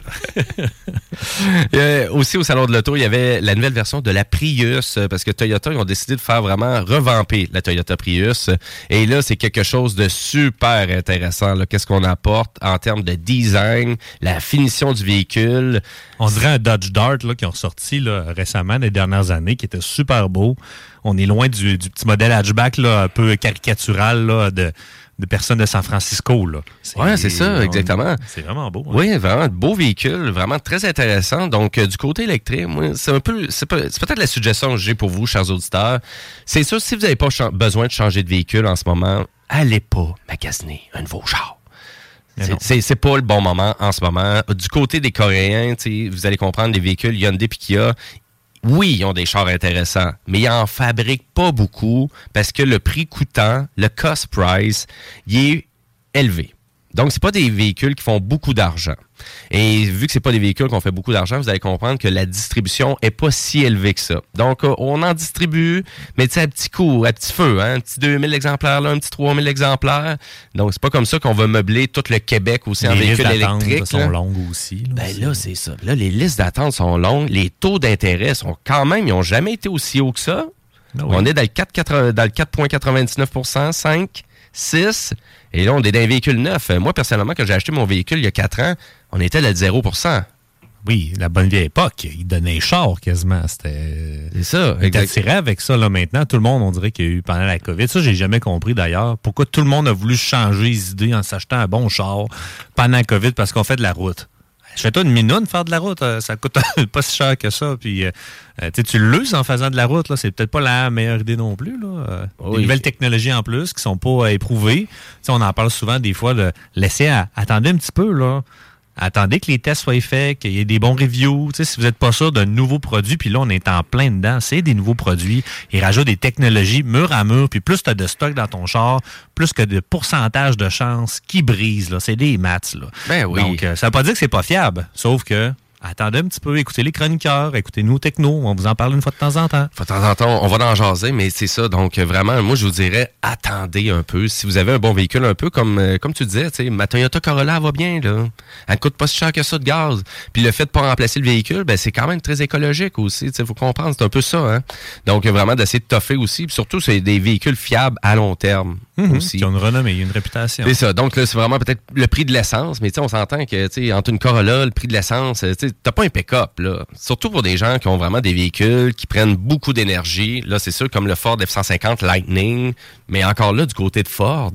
euh, aussi, au Salon de l'Auto, il y avait la nouvelle version de la Prius, parce que Toyota, ils ont décidé de faire vraiment revamper la Toyota Prius. Et là, c'est quelque chose de super intéressant. Là. Qu'est-ce qu'on apporte en termes de design, la finition du véhicule. On dirait un Dodge Dart là, qui ont sorti là, récemment, les dernières années, qui était super beau. On est loin du, du petit modèle hatchback là, un peu caricatural là, de, de personnes de San Francisco. Là. C'est, ouais, c'est ça, exactement. C'est vraiment beau. Hein? Oui, vraiment un beau véhicule, vraiment très intéressant. Donc, euh, du côté électrique, moi, c'est un peu, c'est, pas, c'est peut-être la suggestion que j'ai pour vous, chers auditeurs. C'est sûr, si vous n'avez pas ch- besoin de changer de véhicule en ce moment, allez pas magasiner un nouveau char. C'est, c'est, c'est pas le bon moment en ce moment. Du côté des Coréens, vous allez comprendre, les véhicules Hyundai et Kia, oui, ils ont des chars intéressants, mais ils en fabriquent pas beaucoup parce que le prix coûtant, le cost price, il est élevé. Donc, c'est pas des véhicules qui font beaucoup d'argent. Et vu que c'est pas des véhicules qui ont fait beaucoup d'argent, vous allez comprendre que la distribution est pas si élevée que ça. Donc, on en distribue, mais tu sais, à petit coup, à petit feu, hein, un petit deux mille exemplaires là, un petit trois mille exemplaires. Donc, c'est pas comme ça qu'on va meubler tout le Québec aussi les en véhicules électriques. Les listes d'attente sont longues aussi. Là, ben là, c'est ça. Là, les listes d'attente sont longues. Les taux d'intérêt sont quand même, ils ont jamais été aussi hauts que ça. Ah oui. On est dans le quatre virgule quatre-vingt-dix-neuf pour cent, cinq, six. Et là, on est dans un véhicule neuf. Moi, personnellement, quand j'ai acheté mon véhicule il y a quatre ans, on était à zéro pour cent. Oui, la bonne vieille époque. Ils donnaient char quasiment. C'était... C'est ça. Ils attiré avec ça. Là, maintenant, tout le monde, on dirait qu'il y a eu pendant la COVID. Ça, j'ai jamais compris d'ailleurs. Pourquoi tout le monde a voulu changer les idées en s'achetant un bon char pendant la COVID parce qu'on fait de la route. Je fais toi une minoune faire de la route, ça coûte pas si cher que ça. Puis euh, tu l'uses en faisant de la route, là, c'est peut-être pas la meilleure idée non plus. Là. Oui. Des nouvelles technologies en plus qui sont pas éprouvées. T'sais, on en parle souvent des fois de laisser à, attendre un petit peu là. Attendez que les tests soient faits, qu'il y ait des bons reviews. Tu sais, si vous n'êtes pas sûr d'un nouveau produit, puis là, on est en plein dedans, c'est des nouveaux produits. Ils rajoutent des technologies mur à mur, puis plus tu as de stock dans ton char, plus que de pourcentage de chances qui brisent. Là. C'est des maths. Là. Ben oui. Donc, euh, ça ne veut pas dire que c'est pas fiable, sauf que attendez un petit peu, écoutez les chroniqueurs, écoutez nous techno, on vous en parle une fois de temps en temps. De temps en temps, on va en jaser, mais c'est ça. Donc, vraiment, moi, je vous dirais, attendez un peu. Si vous avez un bon véhicule, un peu comme euh, comme tu disais, tu sais, ma Toyota Corolla, elle va bien, là. Elle coûte pas si cher que ça de gaz. Puis le fait de pas remplacer le véhicule, ben c'est quand même très écologique aussi. Il faut comprendre, c'est un peu ça. Hein? Donc, vraiment, d'essayer de toffer aussi. Puis surtout, c'est des véhicules fiables à long terme. Mmh, aussi. Qui ont une renommée, une réputation. C'est ça. Donc, là, c'est vraiment peut-être le prix de l'essence. Mais tu sais, on s'entend que, tu sais, entre une Corolla, le prix de l'essence, tu sais, t'as pas un pick-up, là. Surtout pour des gens qui ont vraiment des véhicules qui prennent beaucoup d'énergie. Là, c'est sûr, comme le Ford F cent cinquante Lightning. Mais encore là, du côté de Ford,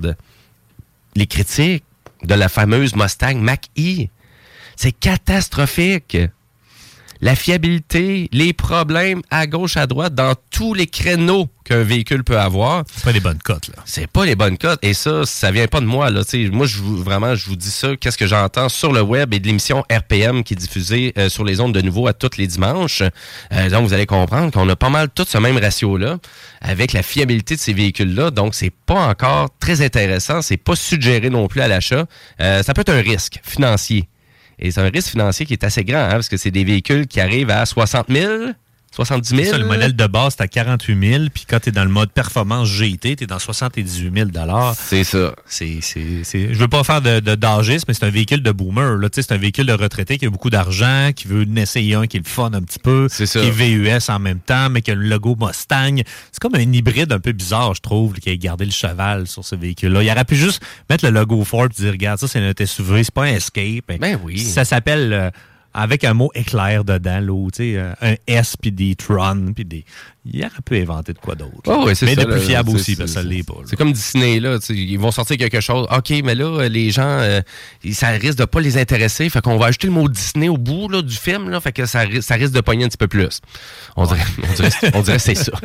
les critiques de la fameuse Mustang Mach-E, c'est catastrophique. la fiabilité, les problèmes à gauche, à droite, dans tous les créneaux qu'un véhicule peut avoir. C'est pas les bonnes cotes, là. C'est pas les bonnes cotes. Et ça, ça vient pas de moi, là. T'sais, moi, je vous, vraiment, je vous dis ça, qu'est-ce que j'entends sur le web et de l'émission R P M qui est diffusée euh, sur les ondes de nouveau à tous les dimanches. Euh, donc, vous allez comprendre qu'on a pas mal tout ce même ratio-là avec la fiabilité de ces véhicules-là. Donc, c'est pas encore très intéressant. C'est pas suggéré non plus à l'achat. Euh, ça peut être un risque financier. Et c'est un risque financier qui est assez grand, hein, parce que c'est des véhicules qui arrivent à soixante mille, soixante-dix mille. C'est ça, le modèle de base, c'est à quarante-huit mille, puis quand tu es dans le mode performance G T, tu es dans soixante-dix-huit mille. C'est ça. C'est, c'est, c'est... Je veux pas faire de, de d'âgisme, mais c'est un véhicule de boomer. Là. C'est un véhicule de retraité qui a beaucoup d'argent, qui veut en essayer un qui est le fun un petit peu, c'est ça. Qui est V U S en même temps, mais qui a le logo Mustang. C'est comme un hybride un peu bizarre, je trouve, qui a gardé le cheval sur ce véhicule-là. Il aurait pu juste mettre le logo Ford et dire, regarde, ça c'est notre S U V, c'est pas un Escape. Ben oui. Ça s'appelle... Euh, avec un mot éclair dedans, là, où, tu sais, un S puis des Tron, puis des... Il aurait pu inventer de quoi d'autre. Oh, oui, c'est mais ça, de plus là, fiable c'est, aussi, c'est, parce que ça l'est pas. Là. C'est comme Disney, là. Ils vont sortir quelque chose. OK, mais là, les gens, euh, ça risque de pas les intéresser. Fait qu'on va ajouter le mot Disney au bout là, du film, là. Fait que ça, ça risque de pogner un petit peu plus. On dirait, on dirait, on dirait que c'est ça.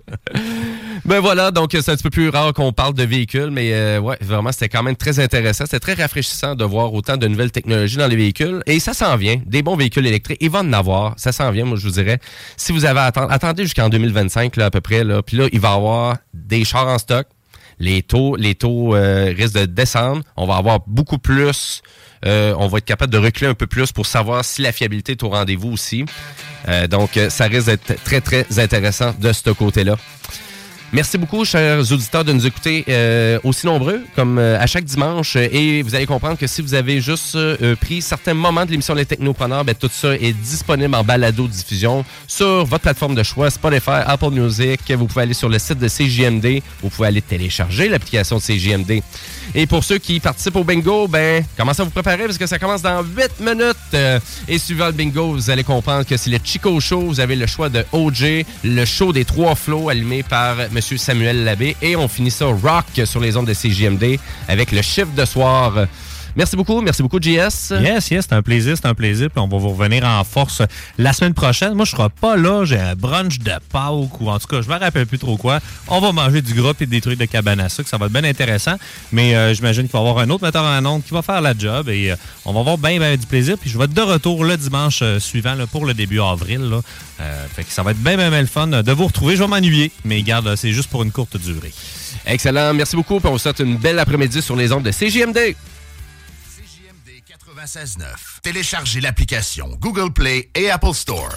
Ben voilà, donc c'est un petit peu plus rare qu'on parle de véhicules, mais euh, ouais, vraiment, c'était quand même très intéressant. C'était très rafraîchissant de voir autant de nouvelles technologies dans les véhicules. Et ça s'en vient. Des bons véhicules électriques. Il va en avoir. Ça s'en vient, moi, je vous dirais. Si vous avez attendu, attendez jusqu'en deux mille vingt-cinq, là, à peu près, là. Puis là, il va y avoir des chars en stock. Les taux, les taux euh, risquent de descendre. On va avoir beaucoup plus. Euh, on va être capable de reculer un peu plus pour savoir si la fiabilité est au rendez-vous aussi. Euh, donc, ça risque d'être très, très intéressant de ce côté-là. Merci beaucoup, chers auditeurs, de nous écouter euh, aussi nombreux comme euh, à chaque dimanche. Et vous allez comprendre que si vous avez juste euh, pris certains moments de l'émission Les Technopreneurs, ben, tout ça est disponible en balado-diffusion sur votre plateforme de choix, Spotify, Apple Music. Vous pouvez aller sur le site de C J M D. Vous pouvez aller télécharger l'application de C J M D. Et pour ceux qui participent au bingo, ben commencez à vous préparer parce que ça commence dans huit minutes. Euh, et suivant le bingo, vous allez comprendre que c'est le Chico Show. Vous avez le choix de O J, le show des trois flots animé par M. Samuel Labbé. Et on finit ça rock sur les ondes de C J M D avec le chiffre de soir. Merci beaucoup. Merci beaucoup, J S. Yes, yes, c'est un plaisir, c'est un plaisir. Puis on va vous revenir en force la semaine prochaine. Moi, je serai pas là. J'ai un brunch de Pâques ou en tout cas, je me rappelle plus trop quoi. On va manger du gras et des trucs de cabane à sucre. Ça va être bien intéressant. Mais euh, j'imagine qu'il va y avoir un autre metteur en ondes qui va faire la job et euh, on va avoir bien, bien du plaisir. Puis je vais être de retour le dimanche euh, suivant là, pour le début avril. Là. Euh, fait que ça va être bien, bien, bien le fun de vous retrouver. Je vais m'ennuyer, mais garde, c'est juste pour une courte durée. Excellent. Merci beaucoup. Puis on vous souhaite une belle après-midi sur les ondes de C J M D. quatre-vingt-seize neuf. Téléchargez l'application Google Play et Apple Store.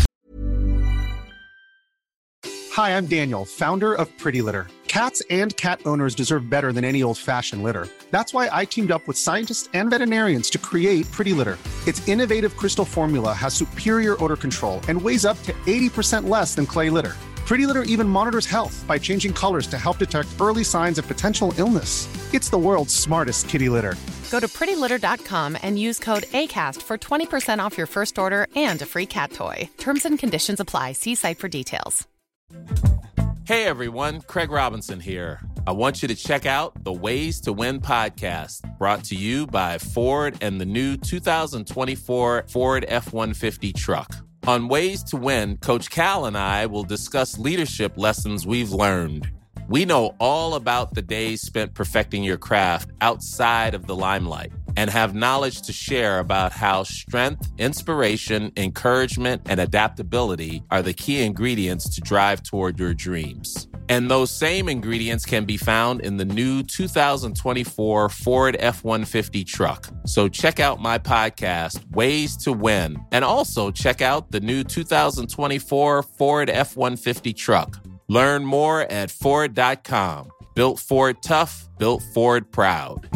Hi, I'm Daniel, founder of Pretty Litter. Cats and cat owners deserve better than any old-fashioned litter. That's why I teamed up with scientists and veterinarians to create Pretty Litter. Its innovative crystal formula has superior odor control and weighs up to eighty percent less than clay litter. Pretty Litter even monitors health by changing colors to help detect early signs of potential illness. It's the world's smartest kitty litter. Go to pretty litter dot com and use code ACAST for twenty percent off your first order and a free cat toy. Terms and conditions apply. See site for details. Hey everyone, Craig Robinson here. I want you to check out the Ways to Win podcast, brought to you by Ford and the new two thousand twenty-four Ford F one fifty truck. On Ways to Win, Coach Cal and I will discuss leadership lessons we've learned. We know all about the days spent perfecting your craft outside of the limelight and have knowledge to share about how strength, inspiration, encouragement, and adaptability are the key ingredients to drive toward your dreams. And those same ingredients can be found in the new two thousand twenty-four Ford F one fifty truck. So check out my podcast, Ways to Win, and also check out the new two thousand twenty-four Ford F one fifty truck. Learn more at Ford dot com. Built Ford tough, built Ford proud.